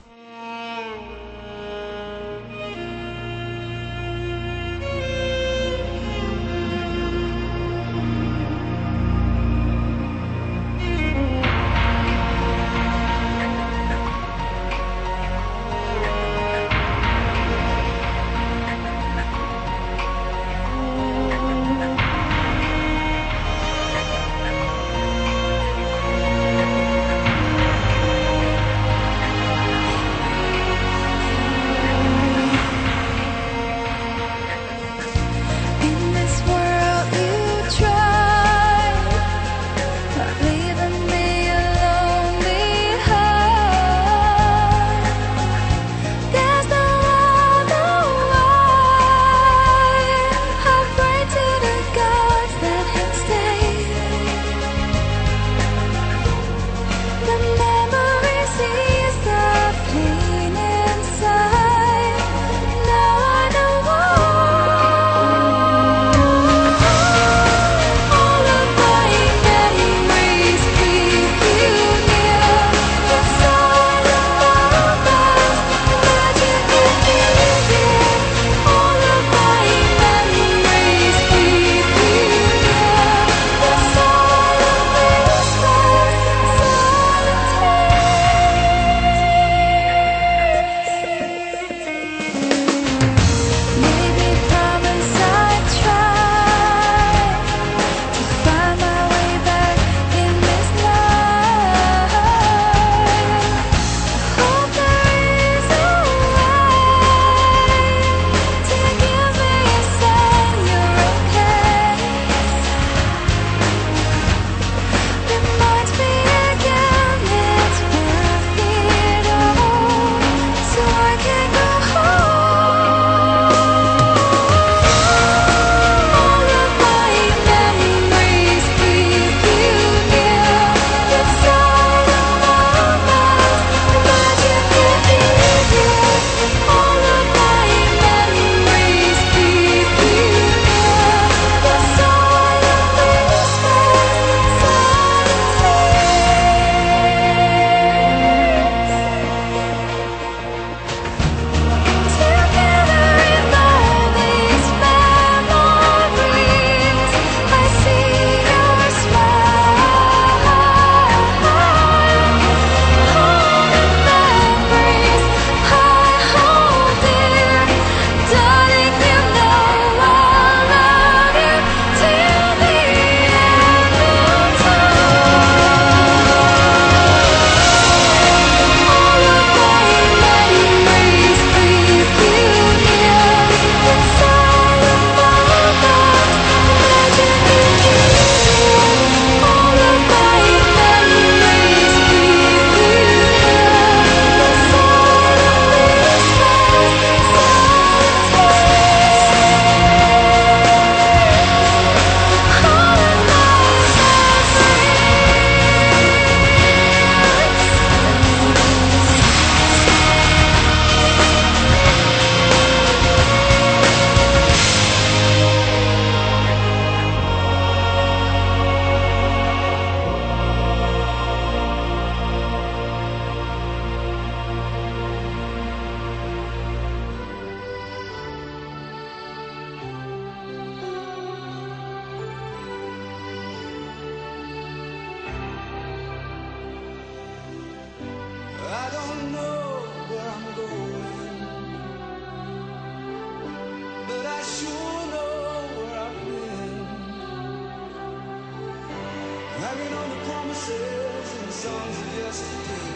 promises and songs of yesterday.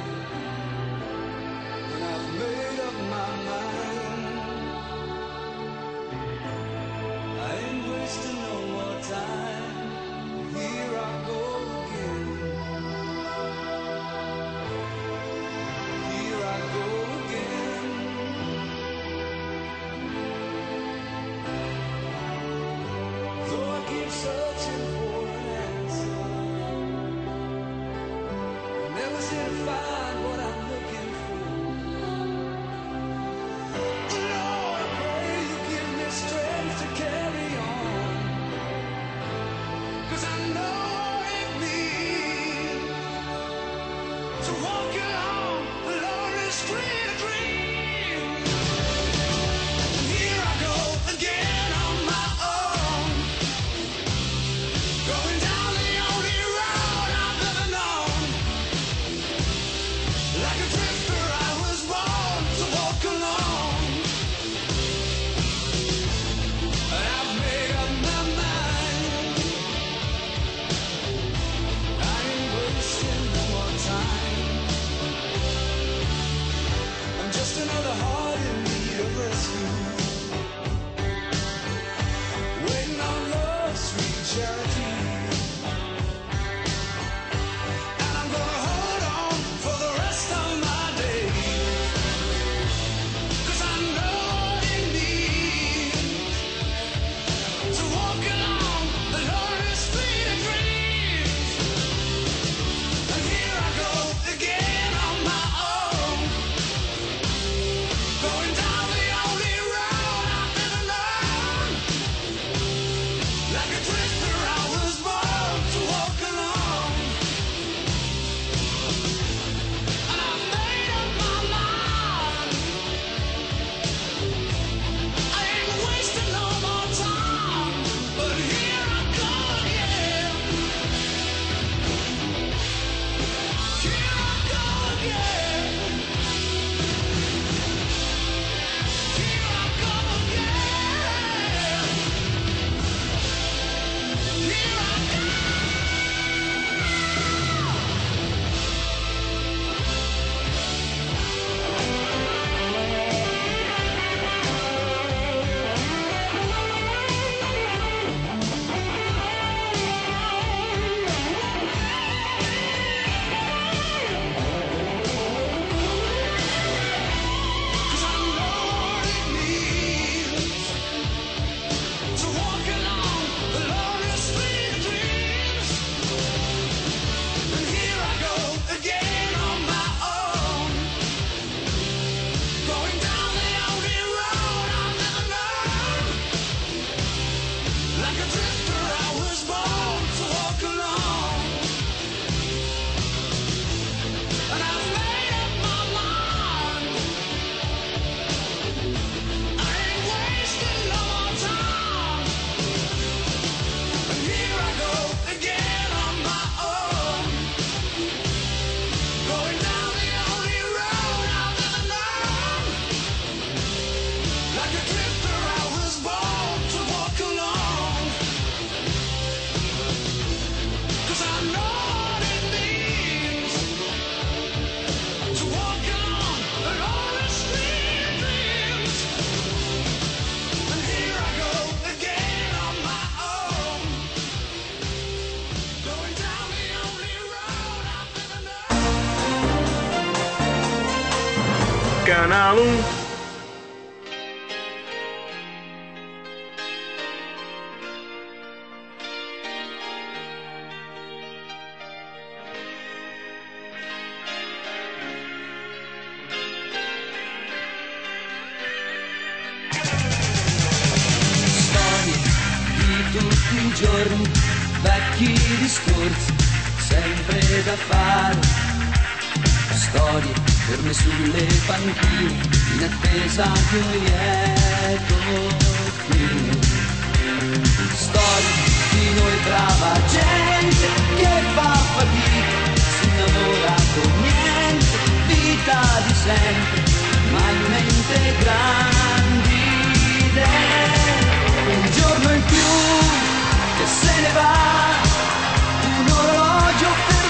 And I've made up my mind. I ain't wasting no more time. Here I go again. Here I go again. Though I keep searching for an answer, I never seem to find what I'm looking for. Lord, I pray you give me strength to carry on, 'cause I know what it means to walk along the lonely street of dreams. And here I go again on my own, going down the only road I've ever known. Like a drifter I was born to walk alone. And I've made up my mind. I ain't wasting no more time. I'm just another heart in need of rescue, waiting on love's sweet charity. And I'm gonna hold on for the rest of my days, 'cause I know what it means to walk along the lonely street of dreams. And here I go again on my own, going down the only road I've ever known. Like a drifter I was born to walk alone. And I've made up my mind. I ain't wasting no more time, but here I go again. Here I go again. Here I go again. Here I go. Cause I know what it means to walk along the lonely street of dreams. And here I go again on my own, going down the only road I've ever known. Like a drifter I was born to walk alone. And I've made up my mind. I ain't wasting no more time. And here I go again on my own, going down the only road I've ever known. Like a drifter I was born to walk alone. 'Cause I know what it means to walk along the lonely street of dreams. And here I go again on my own, going down the only road I've ever known. Canal um. Storie di tutti i giorni, vecchi discorsi, sempre da fare. Storie ferme sulle panchine, in attesa di un lieto fine. Storie di noi brava gente che fa fatica, si innamora con niente, vita di sempre, ma in mente grandi idee. Un giorno in più che se ne va, un orologio per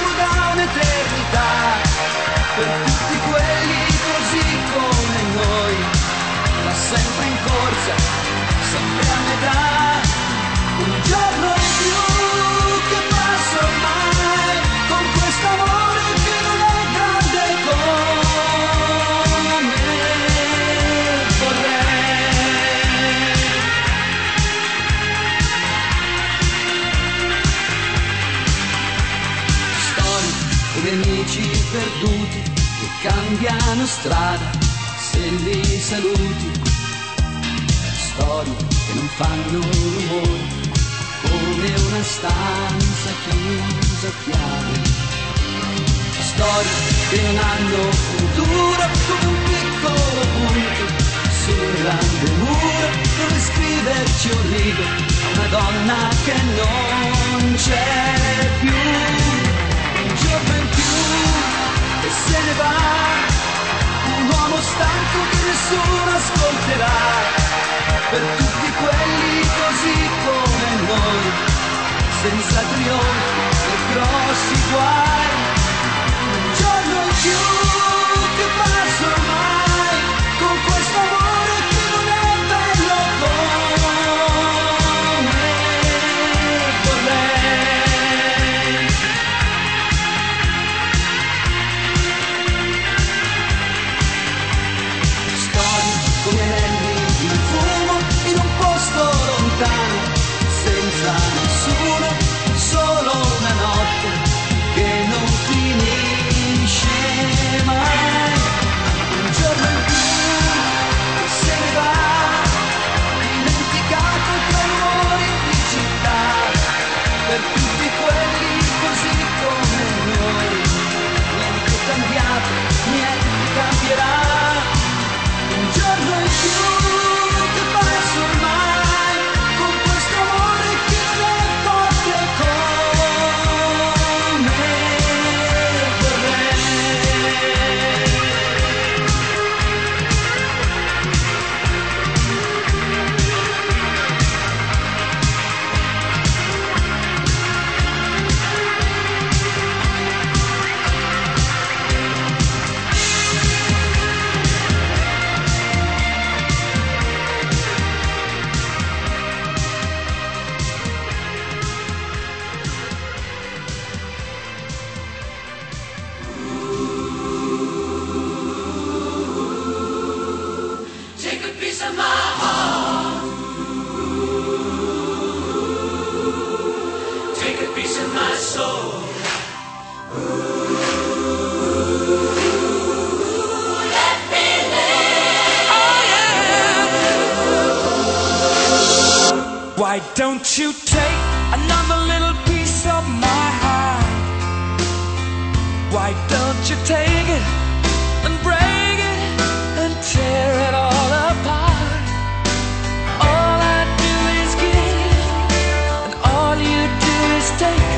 amici perduti che cambiano strada se li saluti, storie che non fanno rumore come una stanza chiusa a chiave, storie che non hanno futuro come un piccolo punto sul grande muro dove scriverci un rigo a una donna che non c'è più, un giorno in più e se ne va, un uomo stanco che nessuno ascolterà, per tutti quelli così come noi, senza trionfi e grossi guai, un giorno in più che passa ormai, con questo amore che non è bello come vorrei. Storie come anelli di fumo in un posto lontano, senza nessuno, solo una notte che non finisce mai, un giorno in più che se ne va, dimenticato tra i rumori di città, per tutti quelli così come noi, niente è cambiato, niente cambierà, un giorno in più che passa ormai, con questo amore che non è forte come vorrei. Take a piece of my heart. Take a piece of my soul. Let me live. Oh yeah. Why don't you take another little piece of my heart? Why don't you take it and break it and tear it all apart? All I do is give, and all you do is take.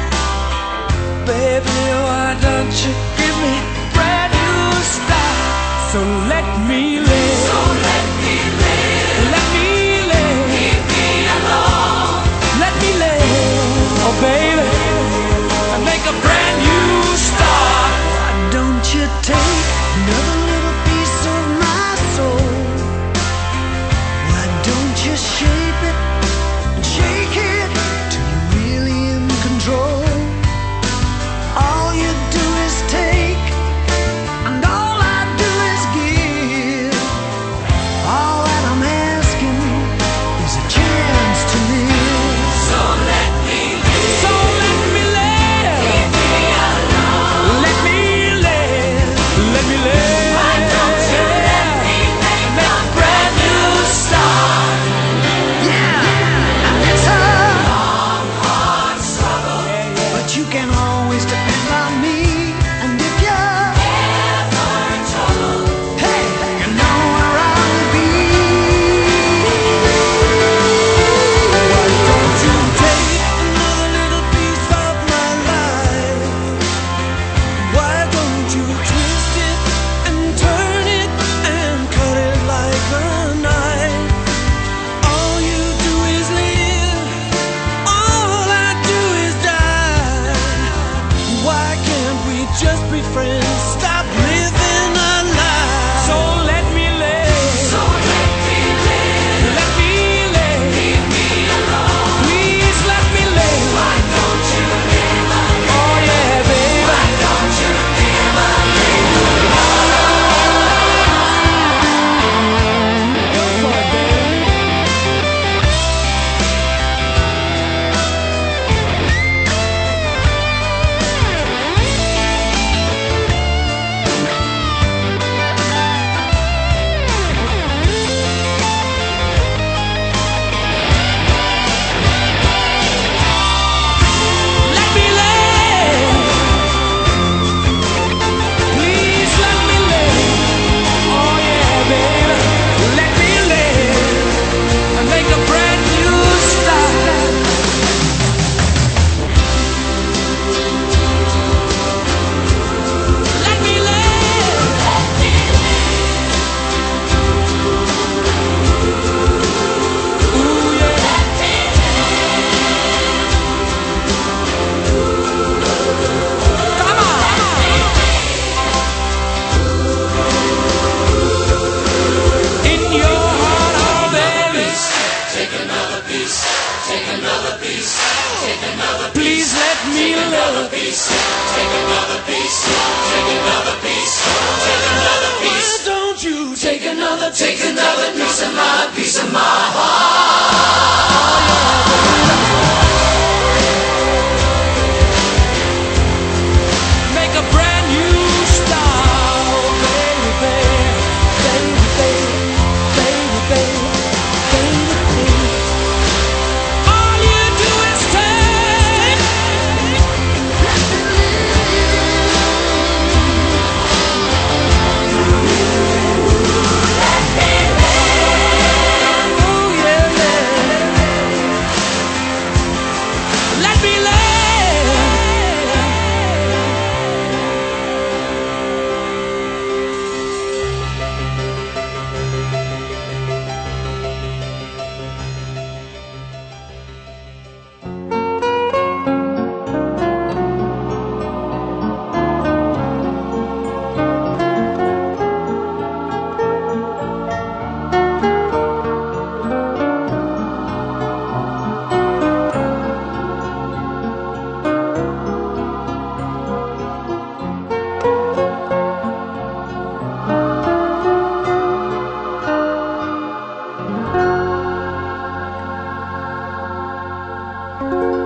Baby, why don't you give me a brand new start? So let me live. So let me live. Let me live. Leave me alone. Let me live. Oh baby, and make a brand new start. Why don't you take another Please let me love. Take another piece, take another piece, take another piece. Why don't you take another, Take another piece of my, piece of my heart. make a brand new start, baby, baby, baby, baby, baby, baby, baby. All you do is take. Oh yeah, yeah. Let me love. Thank you.